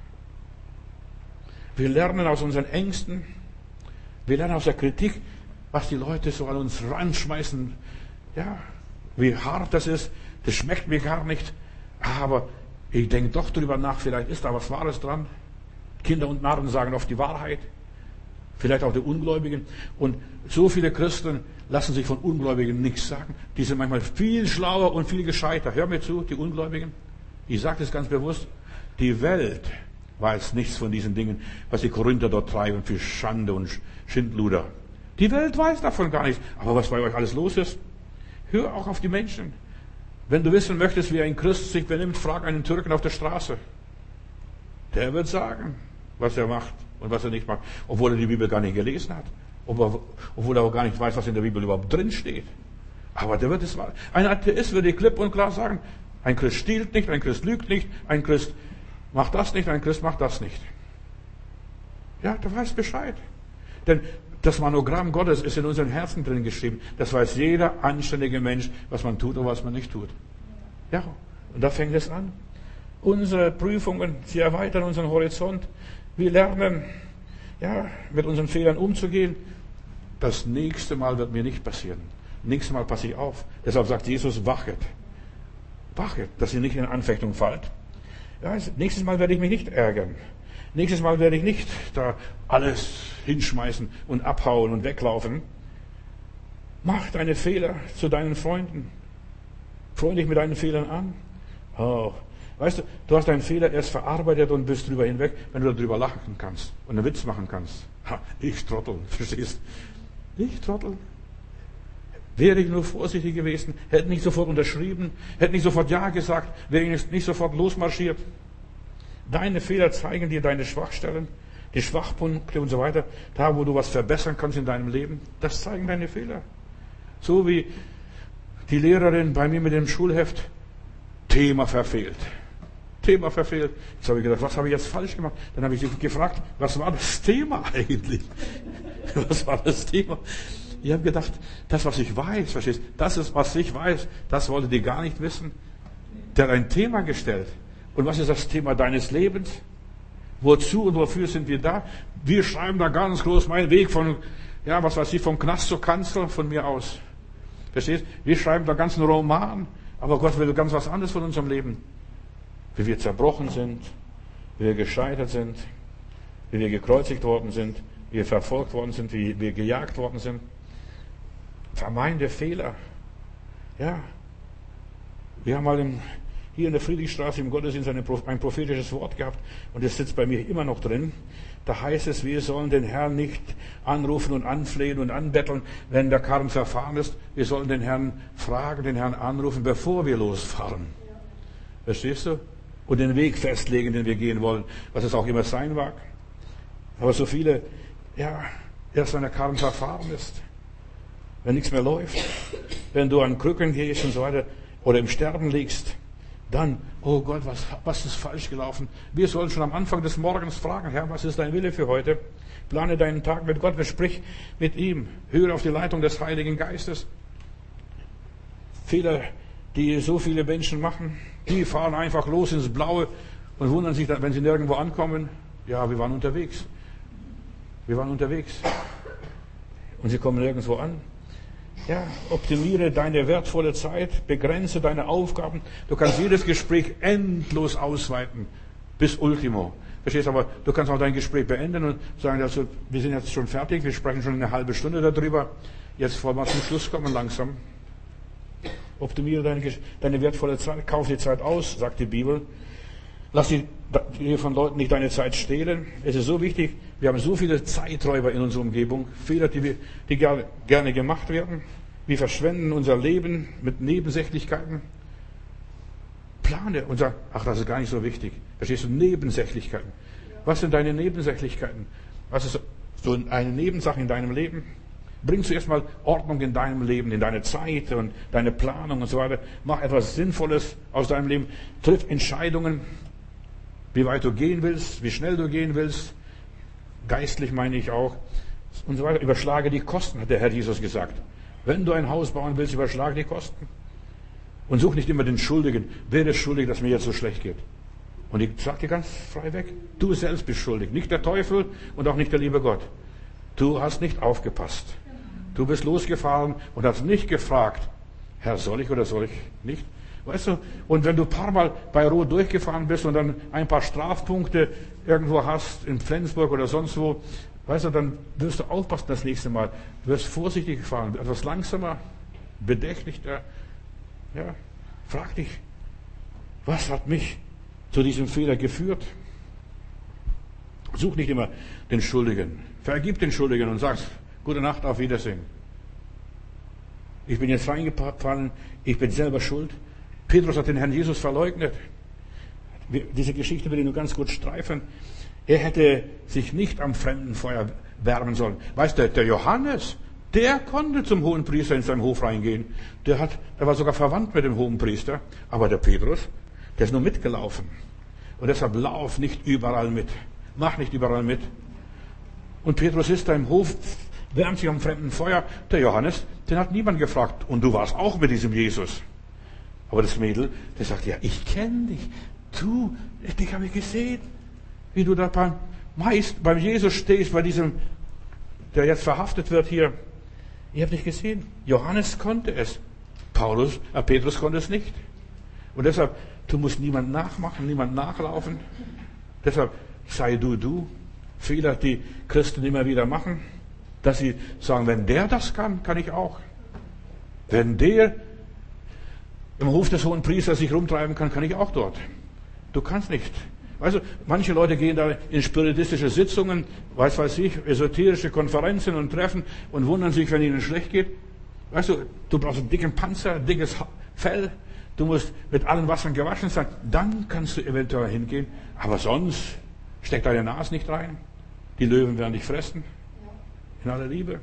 Wir lernen aus unseren Ängsten. Wir lernen aus der Kritik, was die Leute so an uns ranschmeißen. Ja, wie hart das ist, das schmeckt mir gar nicht. Aber ich denke doch drüber nach, vielleicht ist da was Wahres dran. Kinder und Narren sagen oft die Wahrheit. Vielleicht auch die Ungläubigen. Und so viele Christen lassen sich von Ungläubigen nichts sagen. Die sind manchmal viel schlauer und viel gescheiter. Hör mir zu, die Ungläubigen. Ich sage das ganz bewusst. Die Welt weiß nichts von diesen Dingen, was die Korinther dort treiben für Schande und Schindluder. Die Welt weiß davon gar nichts. Aber was bei euch alles los ist, hör auch auf die Menschen. Wenn du wissen möchtest, wie ein Christ sich benimmt, frag einen Türken auf der Straße. Der wird sagen, was er macht und was er nicht macht. Obwohl er die Bibel gar nicht gelesen hat. Obwohl er auch gar nicht weiß, was in der Bibel überhaupt drin steht. Aber der wird es mal. Ein Atheist würde klipp und klar sagen, ein Christ stiehlt nicht, ein Christ lügt nicht, ein Christ macht das nicht, ein Christ macht das nicht. Ja, der weiß Bescheid. Denn das Monogramm Gottes ist in unseren Herzen drin geschrieben. Das weiß jeder anständige Mensch, was man tut und was man nicht tut. Ja, und da fängt es an. Unsere Prüfungen, sie erweitern unseren Horizont. Wir lernen, ja, mit unseren Fehlern umzugehen. Das nächste Mal wird mir nicht passieren. Nächstes Mal passe ich auf. Deshalb sagt Jesus, wachet. Wachet, dass ihr nicht in Anfechtung fallt. Ja, nächstes Mal werde ich mich nicht ärgern. Nächstes Mal werde ich nicht da alles hinschmeißen und abhauen und weglaufen. Mach deine Fehler zu deinen Freunden. Freu dich mit deinen Fehlern an. Oh, weißt du, du hast deinen Fehler erst verarbeitet und bist drüber hinweg, wenn du darüber lachen kannst und einen Witz machen kannst. Ha, ich Trottel, verstehst? Ich Trottel. Wäre ich nur vorsichtig gewesen, hätte nicht sofort unterschrieben, hätte nicht sofort Ja gesagt, wäre ich nicht sofort losmarschiert. Deine Fehler zeigen dir deine Schwachstellen, die Schwachpunkte und so weiter. Da, wo du was verbessern kannst in deinem Leben, das zeigen deine Fehler. So wie die Lehrerin bei mir mit dem Schulheft, Thema verfehlt. Thema verfehlt. Jetzt habe ich gedacht, was habe ich jetzt falsch gemacht? Dann habe ich sie gefragt, was war das Thema eigentlich? Was war das Thema? Ich habe gedacht, das, was ich weiß, verstehst, das ist, was ich weiß, das wollte die gar nicht wissen. Der hat ein Thema gestellt. Und was ist das Thema deines Lebens? Wozu und wofür sind wir da? Wir schreiben da ganz groß meinen Weg von, ja, was weiß ich, vom Knast zur Kanzel von mir aus. Verstehst? Wir schreiben da ganzen Roman, aber Gott will ganz was anderes von unserem Leben. Wie wir zerbrochen sind, wie wir gescheitert sind, wie wir gekreuzigt worden sind, wie wir verfolgt worden sind, wie wir gejagt worden sind. Vermeinte Fehler. Ja. Wir haben mal im, hier in der Friedrichstraße im Gottesdienst eine, ein prophetisches Wort gehabt und das sitzt bei mir immer noch drin. Da heißt es, wir sollen den Herrn nicht anrufen und anflehen und anbetteln, wenn der Karren verfahren ist. Wir sollen den Herrn fragen, den Herrn anrufen, bevor wir losfahren. Ja. Verstehst du? Und den Weg festlegen, den wir gehen wollen, was es auch immer sein mag. Aber so viele, ja, erst wenn der Karren verfahren ist, wenn nichts mehr läuft, wenn du an Krücken gehst und so weiter oder im Sterben liegst, dann, oh Gott, was, was ist falsch gelaufen? Wir sollen schon am Anfang des Morgens fragen, Herr, was ist dein Wille für heute? Plane deinen Tag mit Gott, sprich mit ihm. Höre auf die Leitung des Heiligen Geistes. Fehler, die so viele Menschen machen, die fahren einfach los ins Blaue und wundern sich, wenn sie nirgendwo ankommen. Ja, wir waren unterwegs. Wir waren unterwegs. Und sie kommen nirgendwo an. Ja, optimiere deine wertvolle Zeit, begrenze deine Aufgaben. Du kannst jedes Gespräch endlos ausweiten, bis Ultimo. Verstehst du, aber du kannst auch dein Gespräch beenden und sagen, also, wir sind jetzt schon fertig, wir sprechen schon eine halbe Stunde darüber. Jetzt wollen wir zum Schluss kommen langsam. Optimiere deine, deine wertvolle Zeit, kauf die Zeit aus, sagt die Bibel. Lass dir von Leuten nicht deine Zeit stehlen. Es ist so wichtig, wir haben so viele Zeiträuber in unserer Umgebung, Fehler, die, wir, die gerne gemacht werden. Wir verschwenden unser Leben mit Nebensächlichkeiten. Plane und sag, ach, das ist gar nicht so wichtig. Verstehst du? Nebensächlichkeiten. Was sind deine Nebensächlichkeiten? Was ist so eine Nebensache in deinem Leben? Bring zuerst mal Ordnung in deinem Leben, in deine Zeit und deine Planung und so weiter. Mach etwas Sinnvolles aus deinem Leben. Triff Entscheidungen, wie weit du gehen willst, wie schnell du gehen willst. Geistlich meine ich auch. Und so weiter. Überschlage die Kosten, hat der Herr Jesus gesagt. Wenn du ein Haus bauen willst, überschlage die Kosten. Und such nicht immer den Schuldigen. Wer ist schuldig, dass mir jetzt so schlecht geht? Und ich sage dir ganz frei weg, du selbst bist schuldig. Nicht der Teufel und auch nicht der liebe Gott. Du hast nicht aufgepasst. Du bist losgefahren und hast nicht gefragt, Herr, soll ich oder soll ich nicht? Weißt du, und wenn du ein paar Mal bei Rot durchgefahren bist und dann ein paar Strafpunkte irgendwo hast, in Flensburg oder sonst wo, weißt du, dann wirst du aufpassen das nächste Mal. Du wirst vorsichtig fahren, etwas langsamer, bedächtlicher. Ja, frag dich, was hat mich zu diesem Fehler geführt? Such nicht immer den Schuldigen. Vergib den Schuldigen und sagst, gute Nacht, auf Wiedersehen. Ich bin jetzt reingefallen, ich bin selber schuld. Petrus hat den Herrn Jesus verleugnet. Diese Geschichte will ich nur ganz gut streifen. Er hätte sich nicht am Fremdenfeuer wärmen sollen. Weißt du, der Johannes, Der konnte zum Hohenpriester in seinem Hof reingehen. Der hat, der war sogar verwandt mit dem Hohenpriester. Aber der Petrus, der ist nur mitgelaufen. Und deshalb lauf nicht überall mit. Mach nicht überall mit. Und Petrus ist da im Hof, wärmt sich am fremden Feuer. Der Johannes, den hat niemand gefragt. Und du warst auch mit diesem Jesus. Aber das Mädel, der sagt, ja, ich kenne dich. Du, dich habe ich gesehen. Wie du da beim Meist, beim Jesus stehst, bei diesem, der jetzt verhaftet wird hier. Ich habe dich gesehen. Johannes konnte es. Paulus, äh, Petrus konnte es nicht. Und deshalb, du musst niemand nachmachen, niemand nachlaufen. Deshalb sei du, du. Fehler, die Christen immer wieder machen, dass sie sagen, wenn der das kann, kann ich auch. Wenn der im Hof des Hohenpriesters sich rumtreiben kann, kann ich auch dort. Du kannst nicht. Also, manche Leute gehen da in spiritistische Sitzungen, weiß weiß ich, esoterische Konferenzen und Treffen und wundern sich, wenn ihnen schlecht geht. Weißt du, du brauchst einen dicken Panzer, ein dickes Fell, du musst mit allen Wassern gewaschen sein, dann kannst du eventuell hingehen, aber sonst steck deine Nase nicht rein. Die Löwen werden dich fressen. In aller Liebe.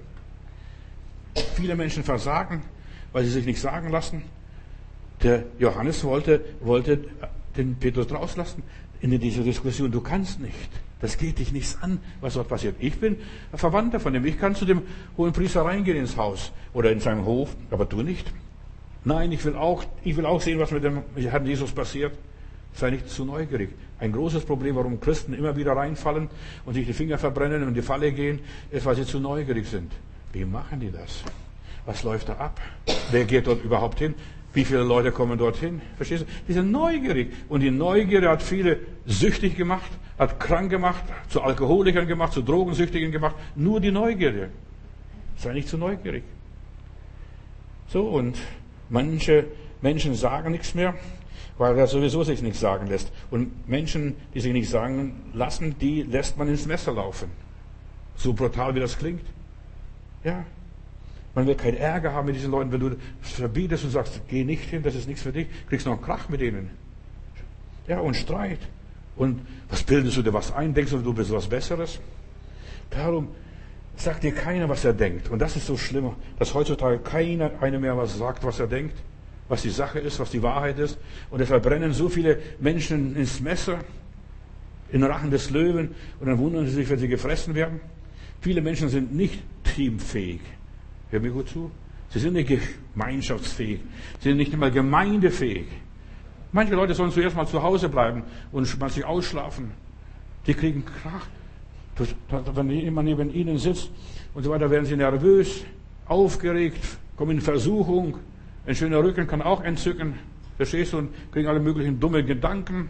Viele Menschen versagen, weil sie sich nicht sagen lassen. Der Johannes wollte, wollte den Petrus rauslassen in dieser Diskussion. Du kannst nicht. Das geht dich nichts an, was dort passiert. Ich bin ein Verwandter von dem. Ich kann zu dem Hohenpriester reingehen ins Haus oder in seinem Hof, aber du nicht. Nein, ich will auch, ich will auch sehen, was mit dem Herrn Jesus passiert. Sei nicht zu neugierig. Ein großes Problem, warum Christen immer wieder reinfallen und sich die Finger verbrennen und in die Falle gehen, ist, weil sie zu neugierig sind. Wie machen die das? Was läuft da ab? Wer geht dort überhaupt hin? Wie viele Leute kommen dorthin? Verstehst du? Die sind neugierig. Und die Neugierde hat viele süchtig gemacht, hat krank gemacht, zu Alkoholikern gemacht, zu Drogensüchtigen gemacht. Nur die Neugierde. Sei nicht zu neugierig. So, und manche Menschen sagen nichts mehr, weil er sowieso sich nichts sagen lässt. Und Menschen, die sich nicht sagen lassen, die lässt man ins Messer laufen. So brutal, wie das klingt. Ja. Man will keinen Ärger haben mit diesen Leuten, wenn du verbietest und sagst, geh nicht hin, das ist nichts für dich, kriegst noch einen Krach mit denen. Ja, und Streit. Und was bildest du dir was ein? Denkst du, du bist was Besseres? Darum sagt dir keiner, was er denkt. Und das ist so schlimm, dass heutzutage keiner einer mehr was sagt, was er denkt, was die Sache ist, was die Wahrheit ist. Und deshalb brennen so viele Menschen ins Messer, in den Rachen des Löwen, und dann wundern sie sich, wenn sie gefressen werden. Viele Menschen sind nicht teamfähig. Hör mir gut zu. Sie sind nicht gemeinschaftsfähig. Sie sind nicht einmal gemeindefähig. Manche Leute sollen zuerst mal zu Hause bleiben und mal sich ausschlafen. Die kriegen Krach. Wenn jemand neben ihnen sitzt und so weiter, werden sie nervös, aufgeregt, kommen in Versuchung. Ein schöner Rücken kann auch entzücken. Verstehst du? Und kriegen alle möglichen dumme Gedanken.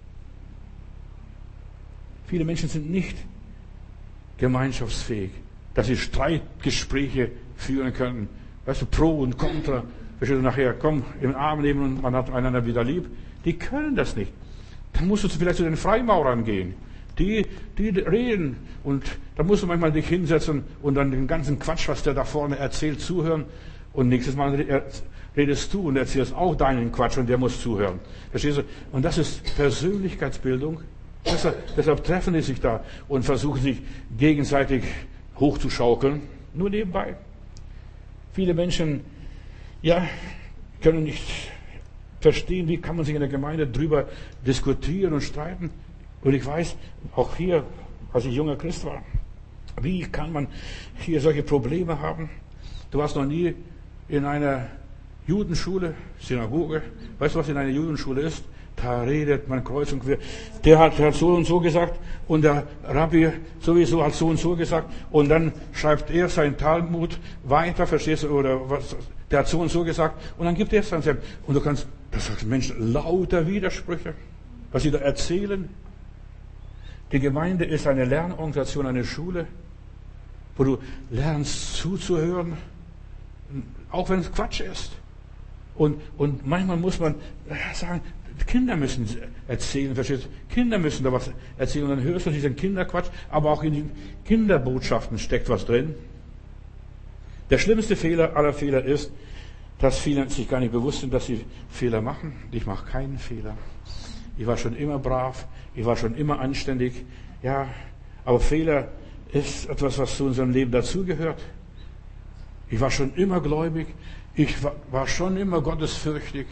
Viele Menschen sind nicht gemeinschaftsfähig, dass sie Streitgespräche führen können. Weißt du, Pro und Contra. Verstehst du, nachher, komm, im Arm nehmen und man hat einander wieder lieb. Die können das nicht. Dann musst du vielleicht zu den Freimaurern gehen. Die, die reden. Und da musst du manchmal dich hinsetzen und dann den ganzen Quatsch, was der da vorne erzählt, zuhören. Und nächstes Mal redest du und erzählst auch deinen Quatsch und der muss zuhören. Verstehst du? Und das ist Persönlichkeitsbildung. Deshalb, deshalb treffen die sich da und versuchen sich gegenseitig hochzuschaukeln. Nur nebenbei. Viele Menschen, ja, können nicht verstehen, wie kann man sich in der Gemeinde drüber diskutieren und streiten. Und ich weiß, auch hier, als ich junger Christ war, wie kann man hier solche Probleme haben? Du warst noch nie in einer Judenschule, Synagoge. Weißt du, was in einer Judenschule ist? Da redet man kreuz und quer. Der hat, der hat so und so gesagt und der Rabbi sowieso hat so und so gesagt und dann schreibt er sein Talmud weiter, verstehst du, oder was, der hat so und so gesagt und dann gibt er es dann selbst. Und du kannst, das sagt Menschen, lauter Widersprüche, was sie da erzählen. Die Gemeinde ist eine Lernorganisation, eine Schule, wo du lernst zuzuhören, auch wenn es Quatsch ist. Und, und manchmal muss man sagen, Kinder müssen erzählen, verstehst du? Kinder müssen da was erzählen. Und dann hörst du diesen Kinderquatsch, aber auch in den Kinderbotschaften steckt was drin. Der schlimmste Fehler aller Fehler ist, dass viele sich gar nicht bewusst sind, dass sie Fehler machen. Ich mache keinen Fehler. Ich war schon immer brav, ich war schon immer anständig. Ja, aber Fehler ist etwas, was zu unserem Leben dazugehört. Ich war schon immer gläubig. Ich war, war schon immer gottesfürchtig.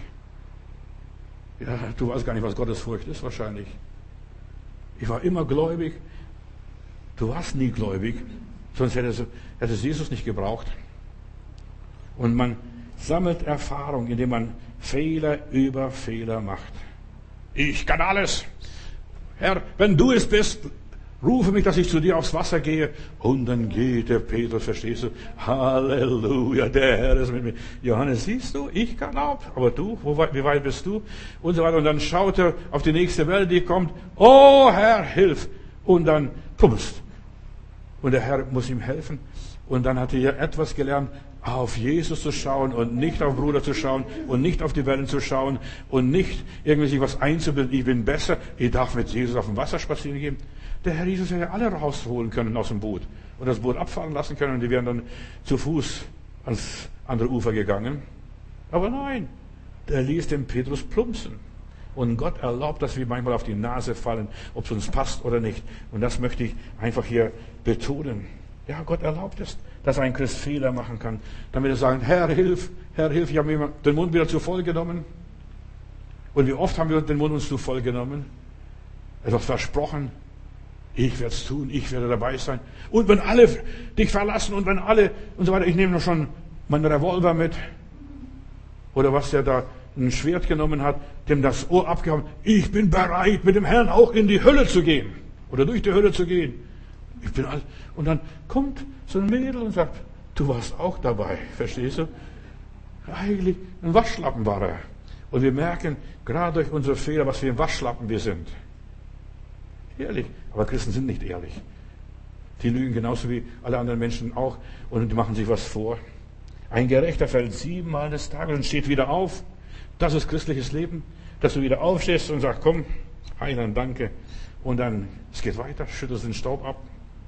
Ja, du weißt gar nicht, was Gottesfurcht ist wahrscheinlich. Ich war immer gläubig. Du warst nie gläubig, sonst hättest du Jesus nicht gebraucht. Und man sammelt Erfahrung, indem man Fehler über Fehler macht. Ich kann alles. Herr, wenn du es bist, rufe mich, dass ich zu dir aufs Wasser gehe. Und dann geht der Petrus, verstehst du? Halleluja, der Herr ist mit mir. Johannes, siehst du, ich kann auch. Aber du, wo, wie weit bist du? Und so weiter. Und dann schaut er auf die nächste Welle, die kommt. Oh Herr, hilf. Und dann plumpst. Und der Herr muss ihm helfen. Und dann hat er hier etwas gelernt, auf Jesus zu schauen und nicht auf Bruder zu schauen und nicht auf die Wellen zu schauen und nicht irgendwie sich was einzubilden, ich bin besser, ich darf mit Jesus auf dem Wasser spazieren gehen. Der Herr Jesus hätte alle rausholen können aus dem Boot und das Boot abfahren lassen können und die wären dann zu Fuß ans andere Ufer gegangen. Aber nein, der ließ den Petrus plumpsen. Und Gott erlaubt, dass wir manchmal auf die Nase fallen, ob es uns passt oder nicht. Und das möchte ich einfach hier betonen. Ja, Gott erlaubt es, dass ein Christ Fehler machen kann, damit er sagt, Herr, hilf, Herr, hilf, ich habe mir den Mund wieder zu voll genommen. Und wie oft haben wir den Mund uns zu voll genommen? Etwas versprochen, ich werde es tun, ich werde dabei sein. Und wenn alle dich verlassen und wenn alle und so weiter, ich nehme noch schon meinen Revolver mit. Oder was der da ein Schwert genommen hat, dem das Ohr abgehauen, ich bin bereit, mit dem Herrn auch in die Hölle zu gehen. Oder durch die Hölle zu gehen. Ich bin alt. Und dann kommt so ein Mädel und sagt, du warst auch dabei, verstehst du? Eigentlich ein Waschlappen war er. Und wir merken, gerade durch unsere Fehler, was für ein Waschlappen wir sind. Ehrlich. Aber Christen sind nicht ehrlich. Die lügen genauso wie alle anderen Menschen auch und die machen sich was vor. Ein Gerechter fällt siebenmal des Tages und steht wieder auf. Das ist christliches Leben, dass du wieder aufstehst und sagst, komm, Heiland, danke. Und dann, es geht weiter, schüttelst den Staub ab.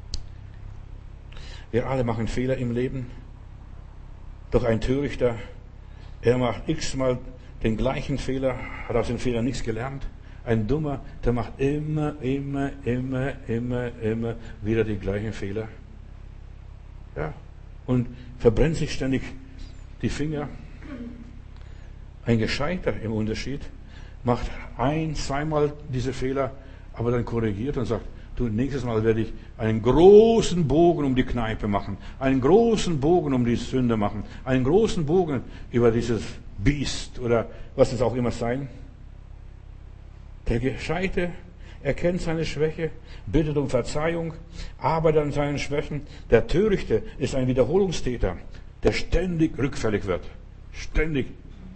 Wir alle machen Fehler im Leben. Doch ein Törichter, er macht x-mal den gleichen Fehler, hat aus den Fehlern nichts gelernt. Ein Dummer, der macht immer, immer, immer, immer, immer wieder die gleichen Fehler. Ja, und verbrennt sich ständig die Finger. Ein Gescheiter im Unterschied macht ein, zweimal diese Fehler, aber dann korrigiert und sagt, du, nächstes Mal werde ich einen großen Bogen um die Kneipe machen, einen großen Bogen um die Sünde machen, einen großen Bogen über dieses Biest oder was es auch immer sein. Der Gescheite erkennt seine Schwäche, bittet um Verzeihung, arbeitet an seinen Schwächen. Der Törichte ist ein Wiederholungstäter, der ständig rückfällig wird. Ständig.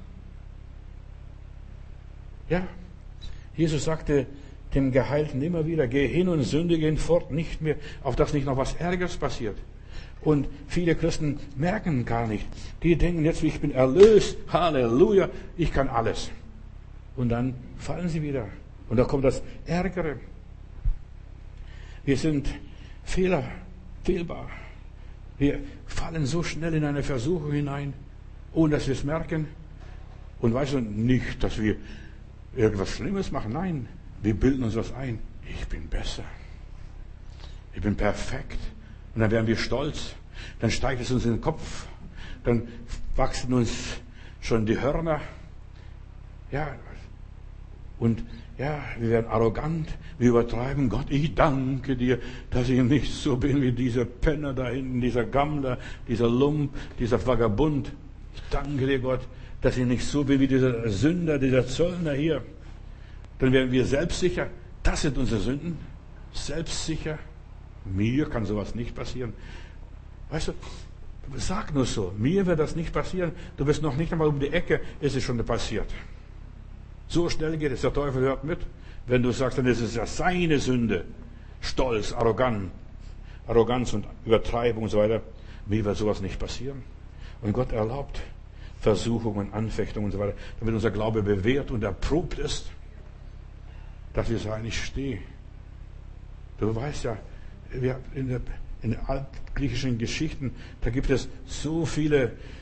Ja, Jesus sagte dem Geheilten immer wieder, geh hin und sündige hinfort nicht mehr, auf dass nicht noch was Ärgeres passiert. Und viele Christen merken gar nicht. Die denken jetzt, ich bin erlöst, Halleluja, ich kann alles. Und dann fallen sie wieder. Und da kommt das Ärgere. Wir sind Fehler, fehlbar. Wir fallen so schnell in eine Versuchung hinein, ohne dass wir es merken. Und weißt du, nicht, dass wir irgendwas Schlimmes machen. Nein, wir bilden uns was ein. Ich bin besser. Ich bin perfekt. Und dann werden wir stolz. Dann steigt es uns in den Kopf. Dann wachsen uns schon die Hörner. Ja, und ja, wir werden arrogant, wir übertreiben. Gott, ich danke dir, dass ich nicht so bin wie dieser Penner da hinten, dieser Gammler, dieser Lump, dieser Vagabund. Ich danke dir, Gott, dass ich nicht so bin wie dieser Sünder, dieser Zöllner hier. Dann werden wir selbstsicher. Das sind unsere Sünden. Selbstsicher. Mir kann sowas nicht passieren. Weißt du, sag nur so, mir wird das nicht passieren. Du bist noch nicht einmal um die Ecke, ist es schon passiert. So schnell geht es, der Teufel hört mit. Wenn du sagst, dann ist es ja seine Sünde. Stolz, arrogant, Arroganz und Übertreibung und so weiter. Mir wird sowas nicht passieren. Und Gott erlaubt Versuchungen, Anfechtungen und so weiter, damit unser Glaube bewährt und erprobt ist, dass wir sagen, ich stehe. Du weißt ja, wir in, der, in den altgriechischen Geschichten, da gibt es so viele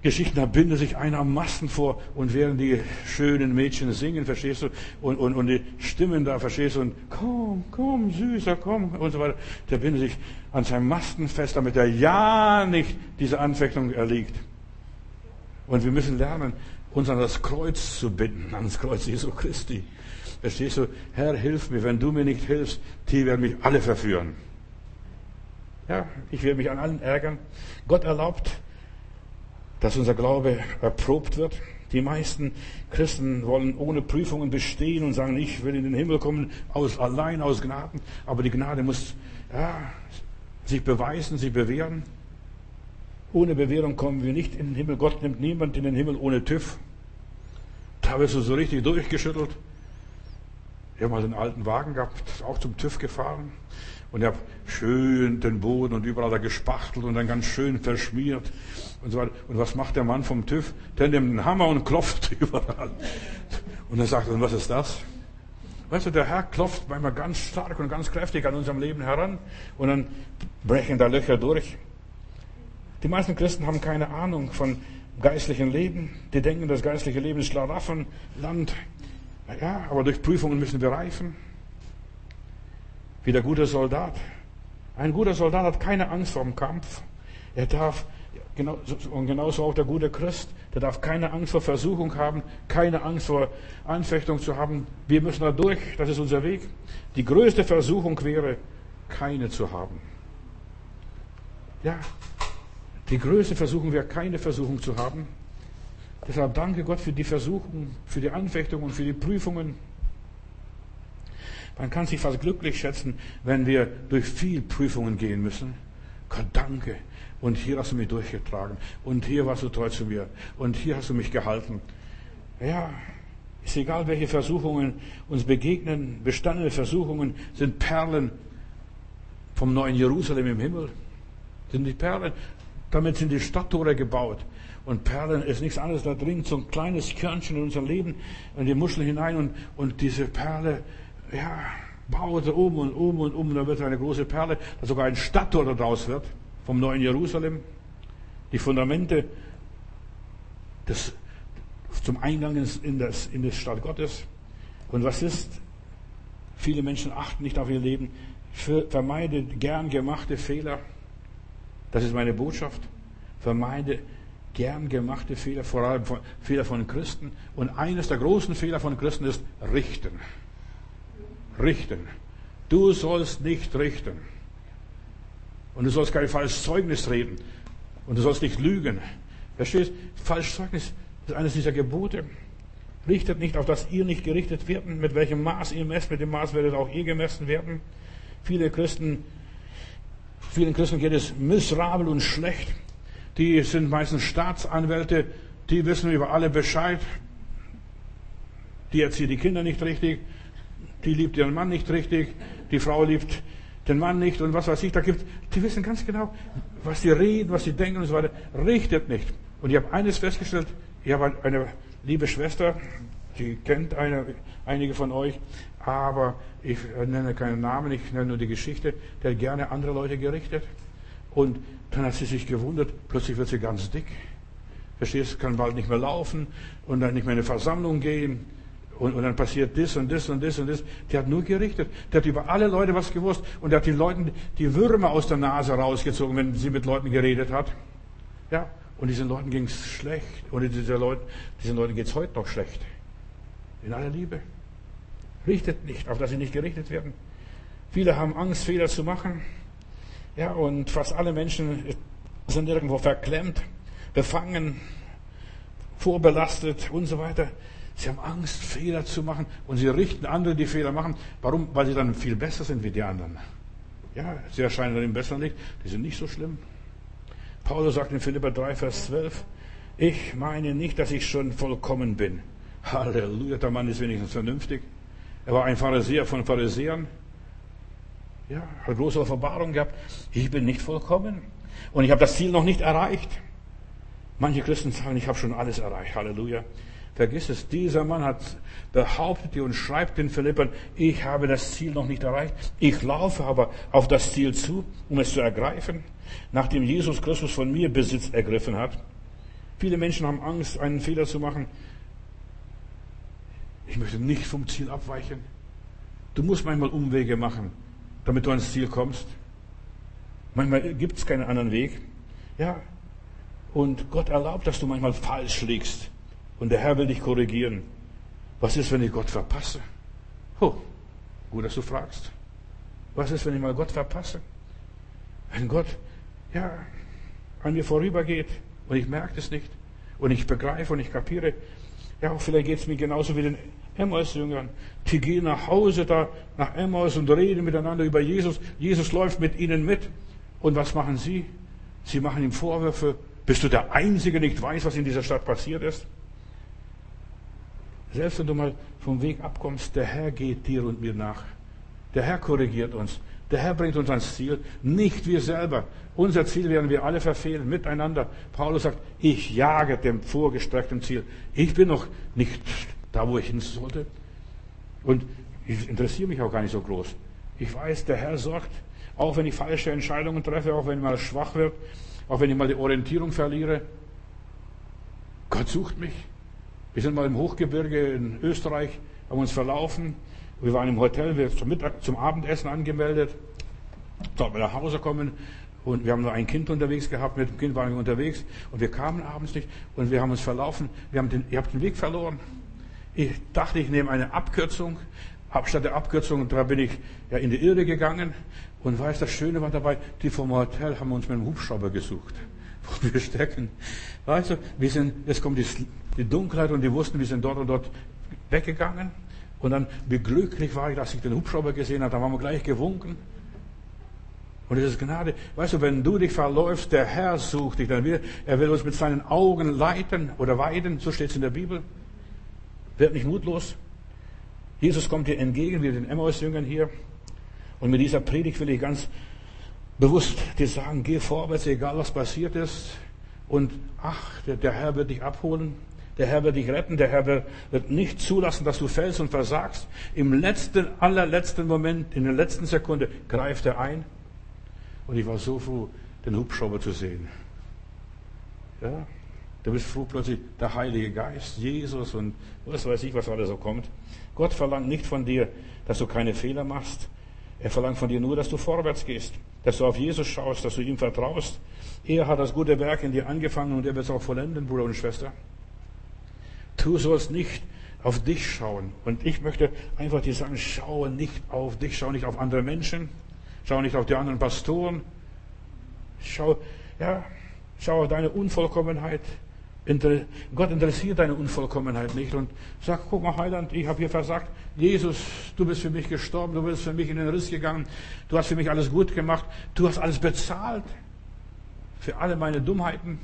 Geschichten, da bindet sich einer am Masten vor und während die schönen Mädchen singen, verstehst du, und, und, und die Stimmen da, verstehst du, und komm, komm, Süßer, komm, und so weiter, der bindet sich an seinem Masten fest, damit er ja nicht diese Anfechtung erliegt. Und wir müssen lernen, uns an das Kreuz zu binden, an das Kreuz Jesu Christi. Verstehst du, Herr, hilf mir, wenn du mir nicht hilfst, die werden mich alle verführen. Ja, ich werde mich an allen ärgern. Gott erlaubt, dass unser Glaube erprobt wird. Die meisten Christen wollen ohne Prüfungen bestehen und sagen, ich will in den Himmel kommen, aus, allein aus Gnaden. Aber die Gnade muss ja, sich beweisen, sich bewähren. Ohne Bewährung kommen wir nicht in den Himmel. Gott nimmt niemand in den Himmel ohne TÜV. Da wirst du so richtig durchgeschüttelt. Ich habe mal einen alten Wagen gehabt, auch zum TÜV gefahren. Und ich habe schön den Boden und überall da gespachtelt und dann ganz schön verschmiert und so weiter. Und was macht der Mann vom TÜV? Der nimmt einen Hammer und klopft überall. Und er sagt, und was ist das? Weißt du, der Herr klopft manchmal ganz stark und ganz kräftig an unserem Leben heran und dann brechen da Löcher durch. Die meisten Christen haben keine Ahnung von geistlichem Leben. Die denken, das geistliche Leben ist Schlaraffenland. Ja, aber durch Prüfungen müssen wir reifen. Wie der gute Soldat. Ein guter Soldat hat keine Angst vor dem Kampf. Er darf, genau, und genauso auch der gute Christ, der darf keine Angst vor Versuchung haben, keine Angst vor Anfechtung zu haben. Wir müssen da durch, das ist unser Weg. Die größte Versuchung wäre, keine zu haben. Ja, die größte Versuchung wäre, keine Versuchung zu haben. Deshalb danke Gott für die Versuchung, für die Anfechtung und für die Prüfungen. Man kann sich fast glücklich schätzen, wenn wir durch viel Prüfungen gehen müssen. Gott, danke. Und hier hast du mich durchgetragen. Und hier warst du treu zu mir. Und hier hast du mich gehalten. Ja, ist egal, welche Versuchungen uns begegnen. Bestandene Versuchungen sind Perlen vom neuen Jerusalem im Himmel. Sind die Perlen. Damit sind die Stadttore gebaut. Und Perlen ist nichts anderes. Da dringt so ein kleines Körnchen in unser Leben, in die Muscheln hinein. Und, und diese Perle, ja, baut um und um und um, da wird eine große Perle, dass sogar ein Stadttor daraus wird, vom neuen Jerusalem. Die Fundamente des, zum Eingang in das, in das Stadt Gottes. Und was ist? Viele Menschen achten nicht auf ihr Leben, vermeide gern gemachte Fehler. Das ist meine Botschaft. Vermeide gern gemachte Fehler, vor allem von, Fehler von Christen. Und eines der großen Fehler von Christen ist richten. Richten. Du sollst nicht richten. Und du sollst kein falsches Zeugnis reden. Und du sollst nicht lügen. Verstehst? Falsches Zeugnis ist eines dieser Gebote. Richtet nicht, auf dass ihr nicht gerichtet werdet. Mit welchem Maß ihr messt, mit dem Maß werdet auch ihr gemessen werden. Viele Christen, vielen Christen geht es miserabel und schlecht. Die sind meistens Staatsanwälte. Die wissen über alle Bescheid. Die erzieht die Kinder nicht richtig. Die liebt ihren Mann nicht richtig, die Frau liebt den Mann nicht und was weiß ich, da gibt, die wissen ganz genau, was sie reden, was sie denken und so weiter, richtet nicht. Und ich habe eines festgestellt, ich habe eine liebe Schwester, die kennt eine, einige von euch, aber ich nenne keinen Namen, ich nenne nur die Geschichte, die hat gerne andere Leute gerichtet und dann hat sie sich gewundert, plötzlich wird sie ganz dick, verstehst, kann bald nicht mehr laufen und dann nicht mehr in eine Versammlung gehen. Und, und dann passiert das und das und das und das. Der hat nur gerichtet. Der hat über alle Leute was gewusst. Und der hat den Leuten die Würmer aus der Nase rausgezogen, wenn sie mit Leuten geredet hat. Ja, und diesen Leuten ging es schlecht. Und diese Leute, diesen Leuten geht es heute noch schlecht. In aller Liebe. Richtet nicht, auf dass sie nicht gerichtet werden. Viele haben Angst, Fehler zu machen. Ja, und fast alle Menschen sind irgendwo verklemmt, befangen, vorbelastet und so weiter. Sie haben Angst, Fehler zu machen und sie richten andere, die Fehler machen. Warum? Weil sie dann viel besser sind wie die anderen. Ja, sie erscheinen dann im besseren Licht. Die sind nicht so schlimm. Paulus sagt in Philipper drei, Vers zwölf, ich meine nicht, dass ich schon vollkommen bin. Halleluja, der Mann ist wenigstens vernünftig. Er war ein Pharisäer von Pharisäern. Ja, hat große Offenbarung gehabt. Ich bin nicht vollkommen. Und ich habe das Ziel noch nicht erreicht. Manche Christen sagen, ich habe schon alles erreicht. Halleluja. Vergiss es, dieser Mann hat behauptet und schreibt den Philippern, ich habe das Ziel noch nicht erreicht. Ich laufe aber auf das Ziel zu, um es zu ergreifen, nachdem Jesus Christus von mir Besitz ergriffen hat. Viele Menschen haben Angst, einen Fehler zu machen. Ich möchte nicht vom Ziel abweichen. Du musst manchmal Umwege machen, damit du ans Ziel kommst. Manchmal gibt es keinen anderen Weg. Ja. Und Gott erlaubt, dass du manchmal falsch liegst. Und der Herr will dich korrigieren. Was ist, wenn ich Gott verpasse? Oh, gut, dass du fragst. Was ist, wenn ich mal Gott verpasse? Wenn Gott, ja, an mir vorübergeht und ich merke es nicht und ich begreife und ich kapiere, ja, vielleicht geht es mir genauso wie den Emmaus-Jüngern. Die gehen nach Hause da, nach Emmaus und reden miteinander über Jesus. Jesus läuft mit ihnen mit. Und was machen sie? Sie machen ihm Vorwürfe. Bist du der Einzige, der nicht weiß, was in dieser Stadt passiert ist? Selbst wenn du mal vom Weg abkommst, der Herr geht dir und mir nach. Der Herr korrigiert uns. Der Herr bringt uns ans Ziel, nicht wir selber. Unser Ziel werden wir alle verfehlen, miteinander. Paulus sagt, ich jage dem vorgestreckten Ziel. Ich bin noch nicht da, wo ich hin sollte. Und ich interessiere mich auch gar nicht so groß. Ich weiß, der Herr sorgt, auch wenn ich falsche Entscheidungen treffe, auch wenn ich mal schwach wird, auch wenn ich mal die Orientierung verliere. Gott sucht mich. Wir sind mal im Hochgebirge in Österreich, haben uns verlaufen. Wir waren im Hotel, wir sind zum, Mittag, zum Abendessen angemeldet, sollten wir nach Hause kommen und wir haben nur ein Kind unterwegs gehabt, mit dem Kind waren wir unterwegs und wir kamen abends nicht und wir haben uns verlaufen, wir haben den, ihr habt den Weg verloren. Ich dachte, ich nehme eine Abkürzung, statt der Abkürzung, da bin ich ja in die Irre gegangen und weiß, das Schöne war dabei, die vom Hotel haben uns mit dem Hubschrauber gesucht, wo wir stecken. Weißt du, wir sind, jetzt kommt die, die Dunkelheit und die wussten, wir sind dort und dort weggegangen. Und dann, wie glücklich war ich, dass ich den Hubschrauber gesehen habe, da haben wir gleich gewunken. Und das ist Gnade. Weißt du, wenn du dich verläufst, der Herr sucht dich, dann will, er will uns mit seinen Augen leiten oder weiden, so steht es in der Bibel. Werd nicht mutlos. Jesus kommt dir entgegen, wie den Emmaus-Jüngern hier. Und mit dieser Predigt will ich ganz bewusst dir sagen, geh vorwärts, egal was passiert ist. Und ach, der, der Herr wird dich abholen. Der Herr wird dich retten, der Herr wird nicht zulassen, dass du fällst und versagst. Im letzten, allerletzten Moment, in der letzten Sekunde greift er ein. Und ich war so froh, den Hubschrauber zu sehen. Ja, du bist froh plötzlich, der Heilige Geist, Jesus und was weiß ich, was alles so kommt. Gott verlangt nicht von dir, dass du keine Fehler machst. Er verlangt von dir nur, dass du vorwärts gehst, dass du auf Jesus schaust, dass du ihm vertraust. Er hat das gute Werk in dir angefangen und er wird es auch vollenden, Bruder und Schwester. Du sollst nicht auf dich schauen. Und ich möchte einfach dir sagen, schaue nicht auf dich, schau nicht auf andere Menschen, schau nicht auf die anderen Pastoren. Schau, ja, schau auf deine Unvollkommenheit. Gott interessiert deine Unvollkommenheit nicht. Und sag, guck mal, Heiland, ich habe hier versagt. Jesus, du bist für mich gestorben, du bist für mich in den Riss gegangen. Du hast für mich alles gut gemacht. Du hast alles bezahlt. Für alle meine Dummheiten.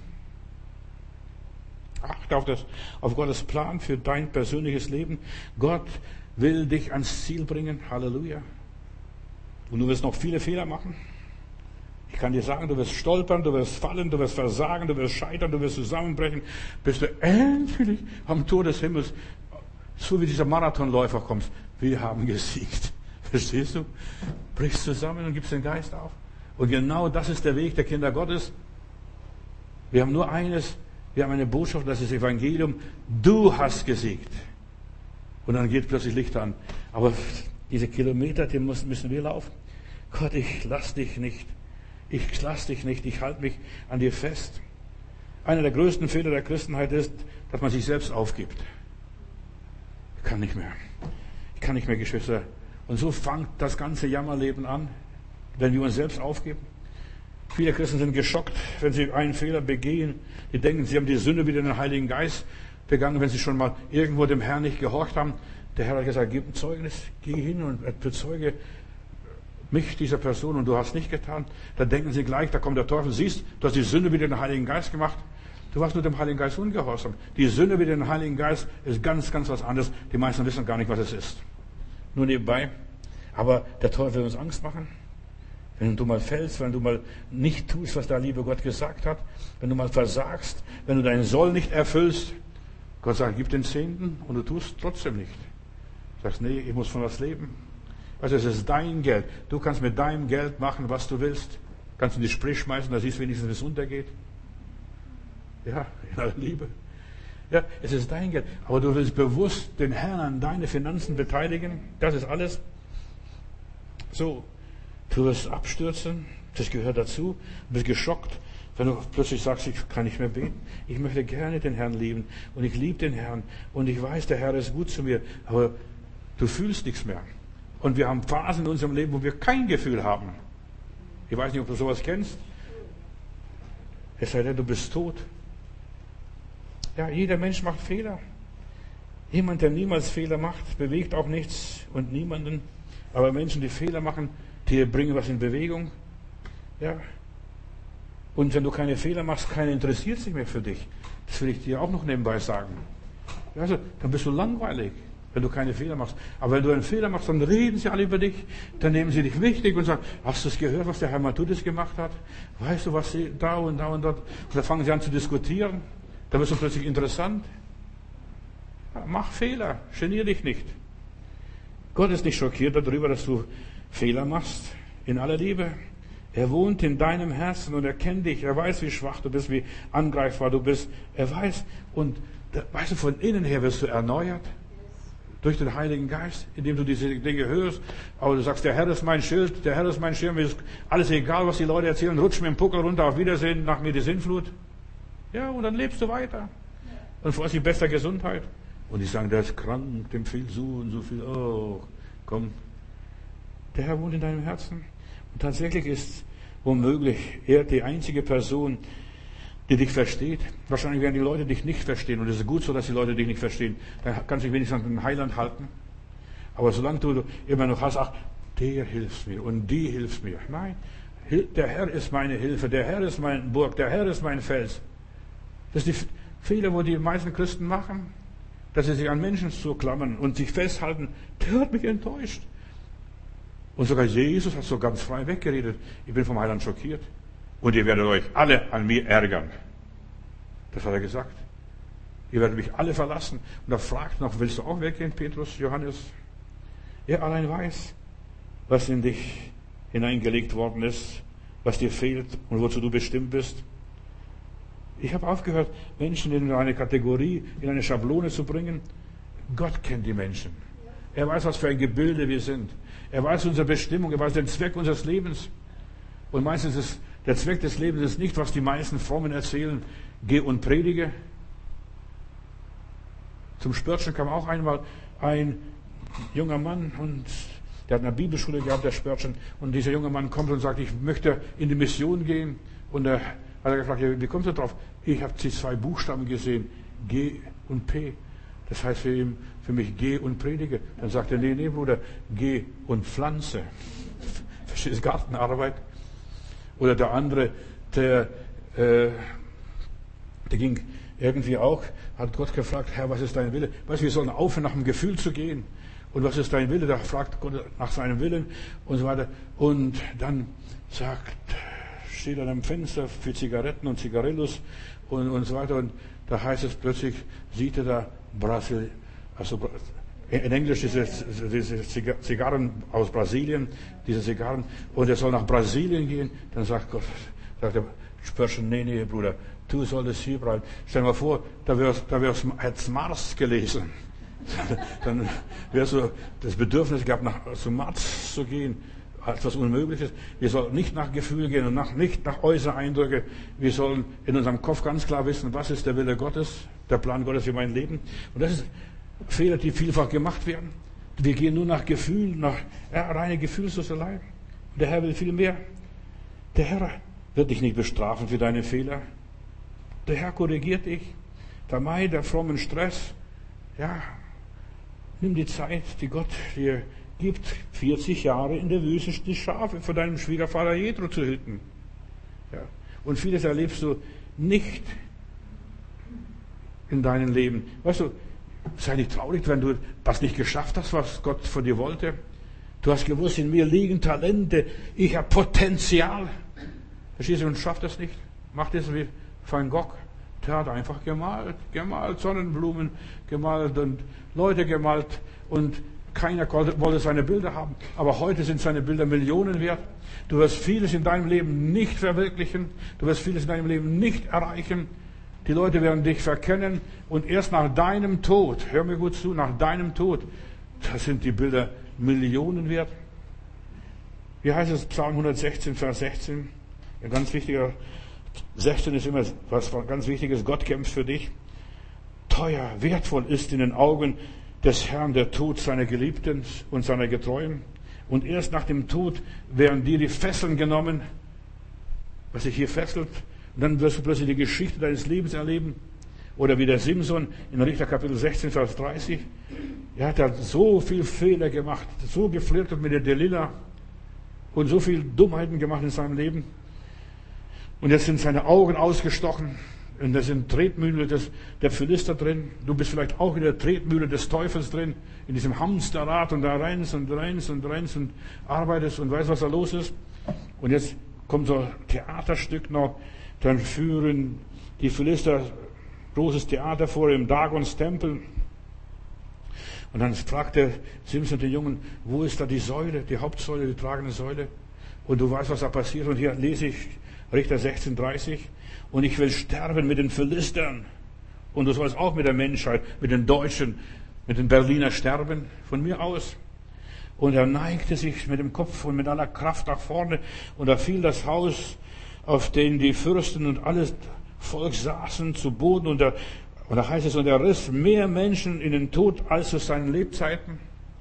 Achte auf, das, auf Gottes Plan für dein persönliches Leben. Gott will dich ans Ziel bringen. Halleluja. Und du wirst noch viele Fehler machen. Ich kann dir sagen, du wirst stolpern, du wirst fallen, du wirst versagen, du wirst scheitern, du wirst zusammenbrechen, bis du endlich am Tor des Himmels, so wie dieser Marathonläufer kommst. Wir haben gesiegt. Verstehst du? Brichst zusammen und gibst den Geist auf. Und genau das ist der Weg der Kinder Gottes. Wir haben nur eines, wir haben eine Botschaft, das ist das Evangelium. Du hast gesiegt. Und dann geht plötzlich Licht an. Aber diese Kilometer, die müssen wir laufen. Gott, ich lass dich nicht. Ich lass dich nicht. Ich halte mich an dir fest. Einer der größten Fehler der Christenheit ist, dass man sich selbst aufgibt. Ich kann nicht mehr. Ich kann nicht mehr, Geschwister. Und so fängt das ganze Jammerleben an, wenn wir uns selbst aufgeben. Viele Christen sind geschockt, wenn sie einen Fehler begehen. Die denken, sie haben die Sünde wieder in den Heiligen Geist begangen, wenn sie schon mal irgendwo dem Herrn nicht gehorcht haben. Der Herr hat gesagt, gib ein Zeugnis, geh hin und bezeuge mich, dieser Person, und du hast nicht getan. Da denken sie gleich, da kommt der Teufel, siehst, du hast die Sünde wieder in den Heiligen Geist gemacht. Du warst nur dem Heiligen Geist ungehorsam. Die Sünde wieder in den Heiligen Geist ist ganz, ganz was anderes. Die meisten wissen gar nicht, was es ist. Nur nebenbei. Aber der Teufel will uns Angst machen. Wenn du mal fällst, wenn du mal nicht tust, was der liebe Gott gesagt hat, wenn du mal versagst, wenn du deinen Soll nicht erfüllst, Gott sagt, gib den Zehnten und du tust trotzdem nicht. Du sagst, nee, ich muss von was leben. Also es ist dein Geld. Du kannst mit deinem Geld machen, was du willst. Kannst du in die Spree schmeißen, da siehst du wenigstens, wie es untergeht. Ja, in aller Liebe. Ja, es ist dein Geld. Aber du willst bewusst den Herrn an deine Finanzen beteiligen. Das ist alles. So, du wirst abstürzen. Das gehört dazu. Du bist geschockt, wenn du plötzlich sagst, ich kann nicht mehr beten. Ich möchte gerne den Herrn lieben. Und ich liebe den Herrn. Und ich weiß, der Herr ist gut zu mir. Aber du fühlst nichts mehr. Und wir haben Phasen in unserem Leben, wo wir kein Gefühl haben. Ich weiß nicht, ob du sowas kennst. Es sei denn, du bist tot. Ja, jeder Mensch macht Fehler. Jemand, der niemals Fehler macht, bewegt auch nichts und niemanden. Aber Menschen, die Fehler machen, die bringen was in Bewegung. Ja. Und wenn du keine Fehler machst, keiner interessiert sich mehr für dich. Das will ich dir auch noch nebenbei sagen. Also, dann bist du langweilig, wenn du keine Fehler machst. Aber wenn du einen Fehler machst, dann reden sie alle über dich. Dann nehmen sie dich wichtig und sagen, hast du es gehört, was der Herr Matthäus gemacht hat? Weißt du, was sie da und da und dort? Und dann fangen sie an zu diskutieren. Dann wirst du plötzlich interessant. Ja, mach Fehler, genier dich nicht. Gott ist nicht schockiert darüber, dass du Fehler machst. In aller Liebe. Er wohnt in deinem Herzen und er kennt dich. Er weiß, wie schwach du bist, wie angreifbar du bist. Er weiß. Und weißt du, von innen her wirst du erneuert. Durch den Heiligen Geist, indem du diese Dinge hörst. Aber du sagst, der Herr ist mein Schild, der Herr ist mein Schirm. Ist alles egal, was die Leute erzählen. Rutsch mir im Puckel runter, auf Wiedersehen, nach mir die Sintflut. Ja, und dann lebst du weiter. Und freust dich bester Gesundheit. Und die sagen, der ist krank, dem fehlt so und so viel. Oh, komm. Der Herr wohnt in deinem Herzen. Und tatsächlich ist womöglich er die einzige Person, die dich versteht. Wahrscheinlich werden die Leute dich nicht verstehen. Und es ist gut so, dass die Leute dich nicht verstehen. Dann kannst du dich wenigstens an den Heiland halten. Aber solange du immer noch hast, ach, der hilft mir und die hilft mir. Nein, der Herr ist meine Hilfe. Der Herr ist mein Burg. Der Herr ist mein Fels. Das ist die Fehler, wo die meisten Christen machen. Dass sie sich an Menschen zuklammern und sich festhalten. Der hat mich enttäuscht. Und sogar Jesus hat so ganz frei weggeredet. Ich bin vom Heiland schockiert. Und ihr werdet euch alle an mir ärgern. Das hat er gesagt. Ihr werdet mich alle verlassen. Und er fragt noch, willst du auch weggehen, Petrus, Johannes? Er allein weiß, was in dich hineingelegt worden ist, was dir fehlt und wozu du bestimmt bist. Ich habe aufgehört, Menschen in eine Kategorie, in eine Schablone zu bringen. Gott kennt die Menschen. Er weiß, was für ein Gebilde wir sind. Er weiß unsere Bestimmung, er weiß den Zweck unseres Lebens. Und meistens ist der Zweck des Lebens ist nicht, was die meisten Frommen erzählen, geh und predige. Zum Spörtchen kam auch einmal ein junger Mann und der hat eine Bibelschule gehabt, der Spörtchen, und dieser junge Mann kommt und sagt, ich möchte in die Mission gehen. Und er hat er gefragt, wie kommst du drauf? Ich habe die zwei Buchstaben gesehen, G und P. Das heißt für ihn, für mich, geh und predige. Dann sagt er, nee, nee, Bruder, geh und pflanze. Verstehst du, Gartenarbeit? Oder der andere, der, äh, der ging irgendwie auch, hat Gott gefragt, Herr, was ist dein Wille? Weißt du, wir sollen aufhören, nach dem Gefühl zu gehen. Und was ist dein Wille? Da fragt Gott nach seinem Willen und so weiter. Und dann sagt, steht an einem Fenster für Zigaretten und Zigarillos und, und so weiter. Und da heißt es plötzlich, sieht er da Brasil, also in Englisch diese, diese Zigarren aus Brasilien, diese Zigarren, und er soll nach Brasilien gehen. Dann sagt Gott, sagt der Spörtchen, nee, nee, Bruder, du solltest hier bleiben. Stell dir mal vor, da wär's, da wär's, hätt's Mars gelesen. Dann wärst du das Bedürfnis gehabt, nach, zum Mars zu gehen. Etwas Unmögliches. Wir sollen nicht nach Gefühl gehen und nach, nicht nach äußeren Eindrücke. Wir sollen in unserem Kopf ganz klar wissen, was ist der Wille Gottes, der Plan Gottes für mein Leben. Und das ist Fehler, die vielfach gemacht werden. Wir gehen nur nach Gefühl, nach ja, reine Gefühlsduselei. Und der Herr will viel mehr. Der Herr wird dich nicht bestrafen für deine Fehler. Der Herr korrigiert dich. Vermeide frommen Stress. Ja, nimm die Zeit, die Gott dir gibt, vierzig Jahre in der Wüste die Schafe von deinem Schwiegervater Jethro zu hüten. Ja. Und vieles erlebst du nicht in deinem Leben. Weißt du, sei nicht traurig, wenn du das nicht geschafft hast, was Gott von dir wollte. Du hast gewusst, in mir liegen Talente, ich habe Potenzial. Verstehst du, und schafft das nicht. Macht das wie Van Gogh. Der hat einfach gemalt, gemalt, Sonnenblumen gemalt und Leute gemalt und keiner wollte seine Bilder haben. Aber heute sind seine Bilder Millionen wert. Du wirst vieles in deinem Leben nicht verwirklichen. Du wirst vieles in deinem Leben nicht erreichen. Die Leute werden dich verkennen und erst nach deinem Tod, hör mir gut zu, nach deinem Tod, da sind die Bilder Millionen wert. Wie heißt es, Psalm hundertsechzehn, Vers sechzehn? Ein ganz wichtiger, sechzehn ist immer was ganz Wichtiges, Gott kämpft für dich. Teuer, wertvoll ist in den Augen des Herrn der Tod seiner Geliebten und seiner Getreuen. Und erst nach dem Tod werden dir die Fesseln genommen, was dich hier fesselt. Und dann wirst du plötzlich die Geschichte deines Lebens erleben. Oder wie der Simson in Richter Kapitel sechzehn, Vers dreißig. Er hat so viel Fehler gemacht, so geflirtet mit der Delila und so viel Dummheiten gemacht in seinem Leben. Und jetzt sind seine Augen ausgestochen. Und da sind Tretmühle des, der Philister drin. Du bist vielleicht auch in der Tretmühle des Teufels drin, in diesem Hamsterrad und da rennst und rennst und rennst und arbeitest und weißt, was da los ist. Und jetzt kommt so ein Theaterstück noch. Dann führen die Philister großes Theater vor im Dagons Tempel. Und dann fragt der Simson den Jungen, wo ist da die Säule, die Hauptsäule, die tragende Säule? Und du weißt, was da passiert. Und hier lese ich Richter sechzehn, dreißig. Und ich will sterben mit den Philistern. Und du sollst auch mit der Menschheit, mit den Deutschen, mit den Berliner sterben, von mir aus. Und er neigte sich mit dem Kopf und mit aller Kraft nach vorne. Und da fiel das Haus, auf dem die Fürsten und alles Volk saßen, zu Boden. Und da, und da heißt es, und er riss mehr Menschen in den Tod als zu seinen Lebzeiten.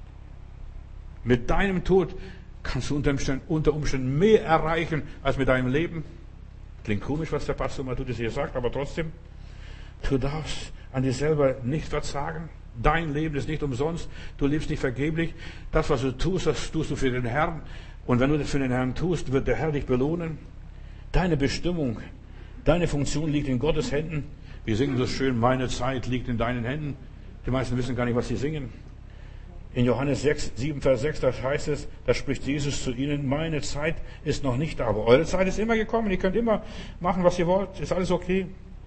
Mit deinem Tod kannst du unter Umständen, unter Umständen mehr erreichen als mit deinem Leben. Klingt komisch, was der Pastor Matthäus hier sagt, aber trotzdem, du darfst an dir selber nicht verzagen. Dein Leben ist nicht umsonst. Du lebst nicht vergeblich. Das, was du tust, das tust du für den Herrn. Und wenn du das für den Herrn tust, wird der Herr dich belohnen. Deine Bestimmung, deine Funktion liegt in Gottes Händen. Wir singen so schön, meine Zeit liegt in deinen Händen. Die meisten wissen gar nicht, was sie singen. In Johannes sechs, sieben, Vers sechs, da heißt es, da spricht Jesus zu ihnen, meine Zeit ist noch nicht da, aber eure Zeit ist immer gekommen. Ihr könnt immer machen, was ihr wollt. Ist alles okay.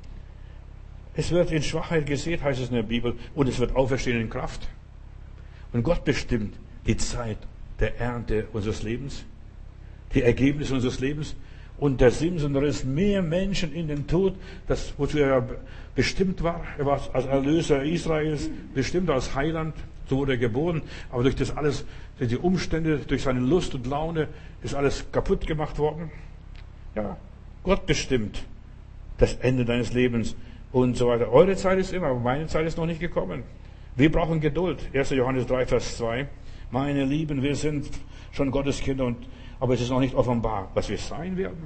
Es wird in Schwachheit gesät, heißt es in der Bibel, und es wird auferstehen in Kraft. Und Gott bestimmt die Zeit der Ernte unseres Lebens, die Ergebnisse unseres Lebens. Und der Simson riss mehr Menschen in den Tod, das, wozu er bestimmt war. Er war als Erlöser Israels bestimmt, als Heiland. So wurde er geboren. Aber durch das alles, durch die Umstände, durch seine Lust und Laune, ist alles kaputt gemacht worden. Ja, Gott bestimmt das Ende deines Lebens und so weiter. Eure Zeit ist immer, aber meine Zeit ist noch nicht gekommen. Wir brauchen Geduld. erster Johannes drei, Vers zwei. Meine Lieben, wir sind schon Gottes Kinder, und, aber es ist noch nicht offenbar, was wir sein werden.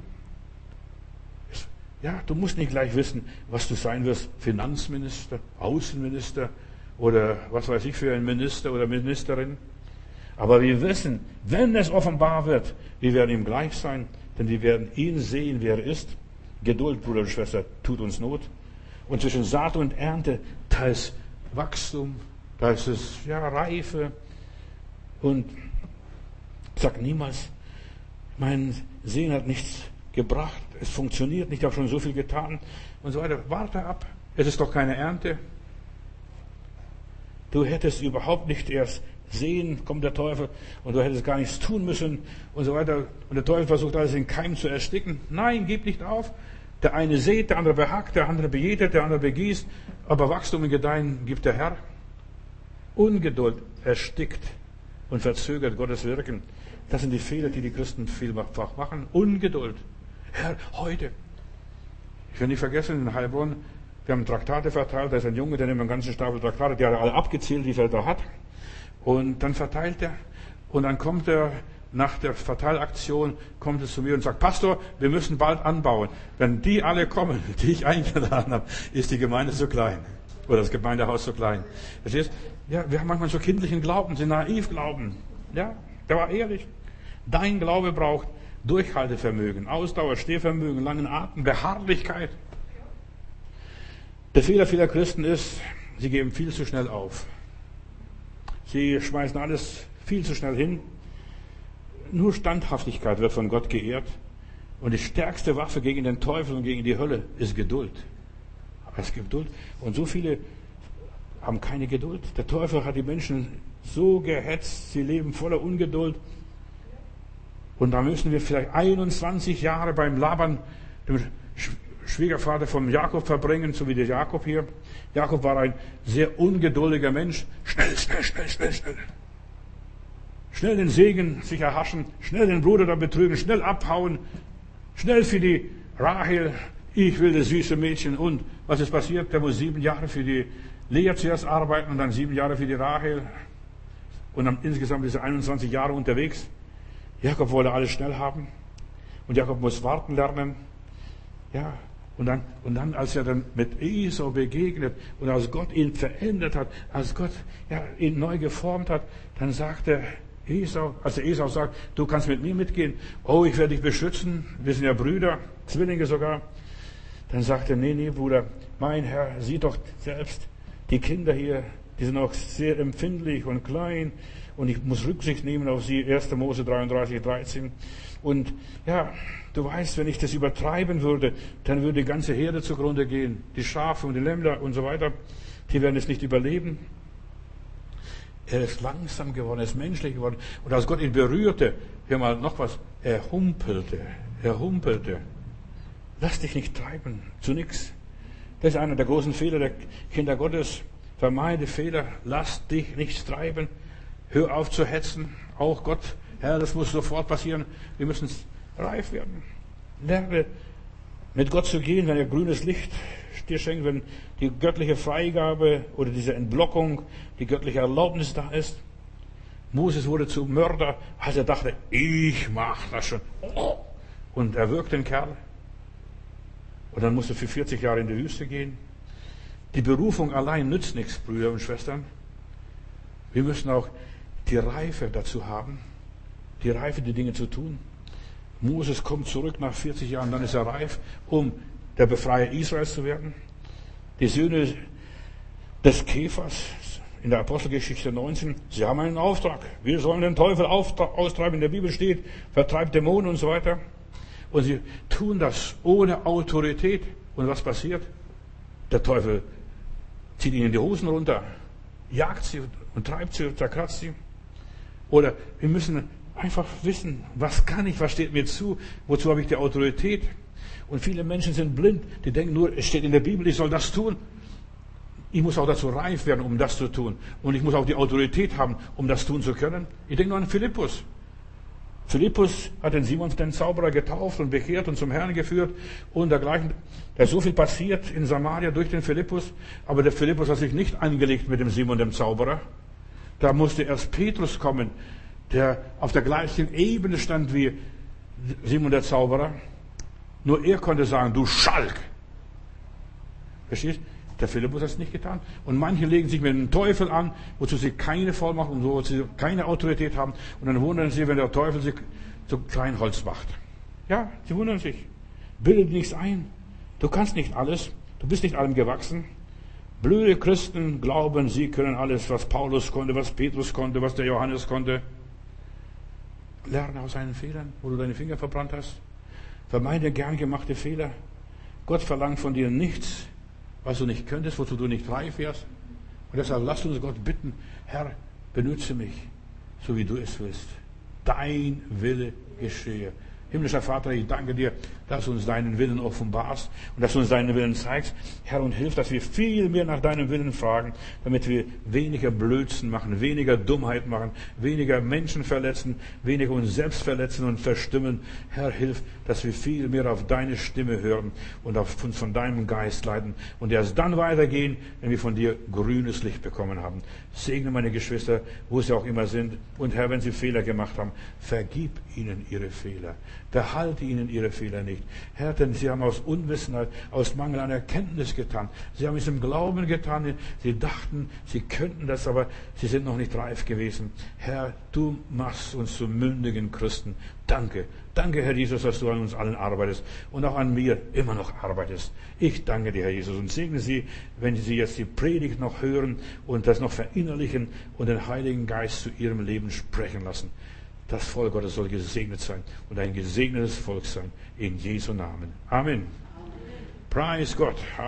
Ja, du musst nicht gleich wissen, was du sein wirst. Finanzminister, Außenminister oder was weiß ich für ein Minister oder Ministerin. Aber wir wissen, wenn es offenbar wird, wir werden ihm gleich sein, denn wir werden ihn sehen, wer er ist. Geduld, Bruder und Schwester, tut uns Not. Und zwischen Saat und Ernte, da ist Wachstum, da ist es, ja, Reife. Und sag niemals, mein Sehen hat nichts gebracht, es funktioniert nicht, ich habe schon so viel getan und so weiter. Warte ab, es ist doch keine Ernte. Du hättest überhaupt nicht erst sehen, kommt der Teufel, und du hättest gar nichts tun müssen und so weiter. Und der Teufel versucht alles in Keim zu ersticken. Nein, gib nicht auf. Der eine sät, der andere behackt, der andere bejätet, der andere begießt, aber Wachstum und Gedeihen gibt der Herr. Ungeduld erstickt und verzögert Gottes Wirken. Das sind die Fehler, die die Christen vielfach machen. Ungeduld. Herr, heute. Ich will nicht vergessen, in Heilbronn, wir haben Traktate verteilt, da ist ein Junge, der nimmt einen ganzen Stapel Traktate, die hat er alle abgezählt, wie viel er da hat. Und dann verteilt er. Und dann kommt er, nach der Verteilaktion, kommt es zu mir und sagt, Pastor, wir müssen bald anbauen. Wenn die alle kommen, die ich eingeladen habe, ist die Gemeinde so klein. Oder das Gemeindehaus so klein. Verstehst? Ja, wir haben manchmal so kindlichen Glauben, sind naiv Glauben. Ja, der war ehrlich. Dein Glaube braucht Durchhaltevermögen, Ausdauer, Stehvermögen, langen Atem, Beharrlichkeit. Der Fehler vieler Christen ist, sie geben viel zu schnell auf. Sie schmeißen alles viel zu schnell hin. Nur Standhaftigkeit wird von Gott geehrt. Und die stärkste Waffe gegen den Teufel und gegen die Hölle ist Geduld. Es gibt Geduld. Und so viele haben keine Geduld. Der Teufel hat die Menschen so gehetzt, sie leben voller Ungeduld. Und da müssen wir vielleicht einundzwanzig Jahre beim Labern, dem Schwiegervater vom Jakob verbringen, so wie der Jakob hier. Jakob war ein sehr ungeduldiger Mensch. Schnell, schnell, schnell, schnell, schnell. Schnell den Segen sich erhaschen, schnell den Bruder da betrügen, schnell abhauen, schnell für die Rahel, ich will das süße Mädchen. Und was ist passiert? Der muss sieben Jahre für die Lea zuerst arbeiten und dann sieben Jahre für die Rahel. Und dann insgesamt ist er einundzwanzig Jahre unterwegs. Jakob wollte alles schnell haben. Und Jakob muss warten lernen. Ja, und dann, und dann, als er dann mit Esau begegnet und als Gott ihn verändert hat, als Gott ja, ihn neu geformt hat, dann sagt er, Esau, als der Esau sagt, du kannst mit mir mitgehen. Oh, ich werde dich beschützen. Wir sind ja Brüder, Zwillinge sogar. Dann sagt er, nee, nee, Bruder, mein Herr, sieh doch selbst, die Kinder hier, die sind auch sehr empfindlich und klein und ich muss Rücksicht nehmen auf sie. erster Mose dreiunddreißig, dreizehn. Und ja, du weißt, wenn ich das übertreiben würde, dann würde die ganze Herde zugrunde gehen. Die Schafe und die Lämmer und so weiter, die werden es nicht überleben. Er ist langsam geworden, er ist menschlich geworden. Und als Gott ihn berührte, hör mal noch was, er humpelte, er humpelte. Lass dich nicht treiben, zu nichts. Das ist einer der großen Fehler der Kinder Gottes. Vermeide Fehler, lass dich nicht treiben. Hör auf zu hetzen. Auch Gott, Herr, das muss sofort passieren. Wir müssen reif werden. Lerne mit Gott zu gehen, wenn er grünes Licht dir schenkt, wenn die göttliche Freigabe oder diese Entblockung, die göttliche Erlaubnis da ist. Moses wurde zum Mörder, als er dachte, ich mach das schon. Und er wirkt den Kerl. Und dann musste er für vierzig Jahre in die Wüste gehen. Die Berufung allein nützt nichts, Brüder und Schwestern. Wir müssen auch die Reife dazu haben, die Reife, die Dinge zu tun. Moses kommt zurück nach vierzig Jahren, dann ist er reif, um der Befreier Israels zu werden. Die Söhne des Kephas in der Apostelgeschichte neunzehn, sie haben einen Auftrag. Wir sollen den Teufel austreiben, in der Bibel steht, vertreibt Dämonen und so weiter. Und sie tun das ohne Autorität. Und was passiert? Der Teufel zieht ihnen die Hosen runter, jagt sie und treibt sie, zerkratzt sie. Oder wir müssen einfach wissen, was kann ich, was steht mir zu, wozu habe ich die Autorität. Und viele Menschen sind blind, die denken nur, es steht in der Bibel, ich soll das tun. Ich muss auch dazu reif werden, um das zu tun. Und ich muss auch die Autorität haben, um das tun zu können. Ich denke nur an Philippus. Philippus hat den Simon den Zauberer getauft und bekehrt und zum Herrn geführt und dergleichen. Da ist so viel passiert in Samaria durch den Philippus, aber der Philippus hat sich nicht angelegt mit dem Simon dem Zauberer. Da musste erst Petrus kommen, der auf der gleichen Ebene stand wie Simon der Zauberer. Nur er konnte sagen, du Schalk. Verstehst? Der Philippus hat es nicht getan. Und manche legen sich mit dem Teufel an, wozu sie keine Vollmacht und wozu sie keine Autorität haben. Und dann wundern sie, wenn der Teufel sie zu Kleinholz macht. Ja, sie wundern sich. Bilde dir nichts ein. Du kannst nicht alles. Du bist nicht allem gewachsen. Blöde Christen glauben, sie können alles, was Paulus konnte, was Petrus konnte, was der Johannes konnte. Lerne aus seinen Fehlern, wo du deine Finger verbrannt hast. Vermeide gern gemachte Fehler. Gott verlangt von dir nichts, was du nicht könntest, wozu du nicht reif wärst. Und deshalb lasst uns Gott bitten, Herr, benütze mich, so wie du es willst. Dein Wille geschehe. Himmlischer Vater, ich danke dir, dass du uns deinen Willen offenbarst und dass du uns deinen Willen zeigst. Herr, und hilf, dass wir viel mehr nach deinem Willen fragen, damit wir weniger Blödsinn machen, weniger Dummheit machen, weniger Menschen verletzen, weniger uns selbst verletzen und verstimmen. Herr, hilf, dass wir viel mehr auf deine Stimme hören und auf uns von deinem Geist leiten und erst dann weitergehen, wenn wir von dir grünes Licht bekommen haben. Segne meine Geschwister, wo sie auch immer sind. Und Herr, wenn sie Fehler gemacht haben, vergib ihnen ihre Fehler. Behalte ihnen ihre Fehler nicht. Herr, denn sie haben aus Unwissenheit, aus Mangel an Erkenntnis getan. Sie haben es im Glauben getan. Sie dachten, sie könnten das, aber sie sind noch nicht reif gewesen. Herr, du machst uns zu mündigen Christen. Danke. Danke, Herr Jesus, dass du an uns allen arbeitest und auch an mir immer noch arbeitest. Ich danke dir, Herr Jesus, und segne Sie, wenn Sie jetzt die Predigt noch hören und das noch verinnerlichen und den Heiligen Geist zu Ihrem Leben sprechen lassen. Das Volk Gottes soll gesegnet sein und ein gesegnetes Volk sein. In Jesu Namen. Amen. Amen. Preis Gott.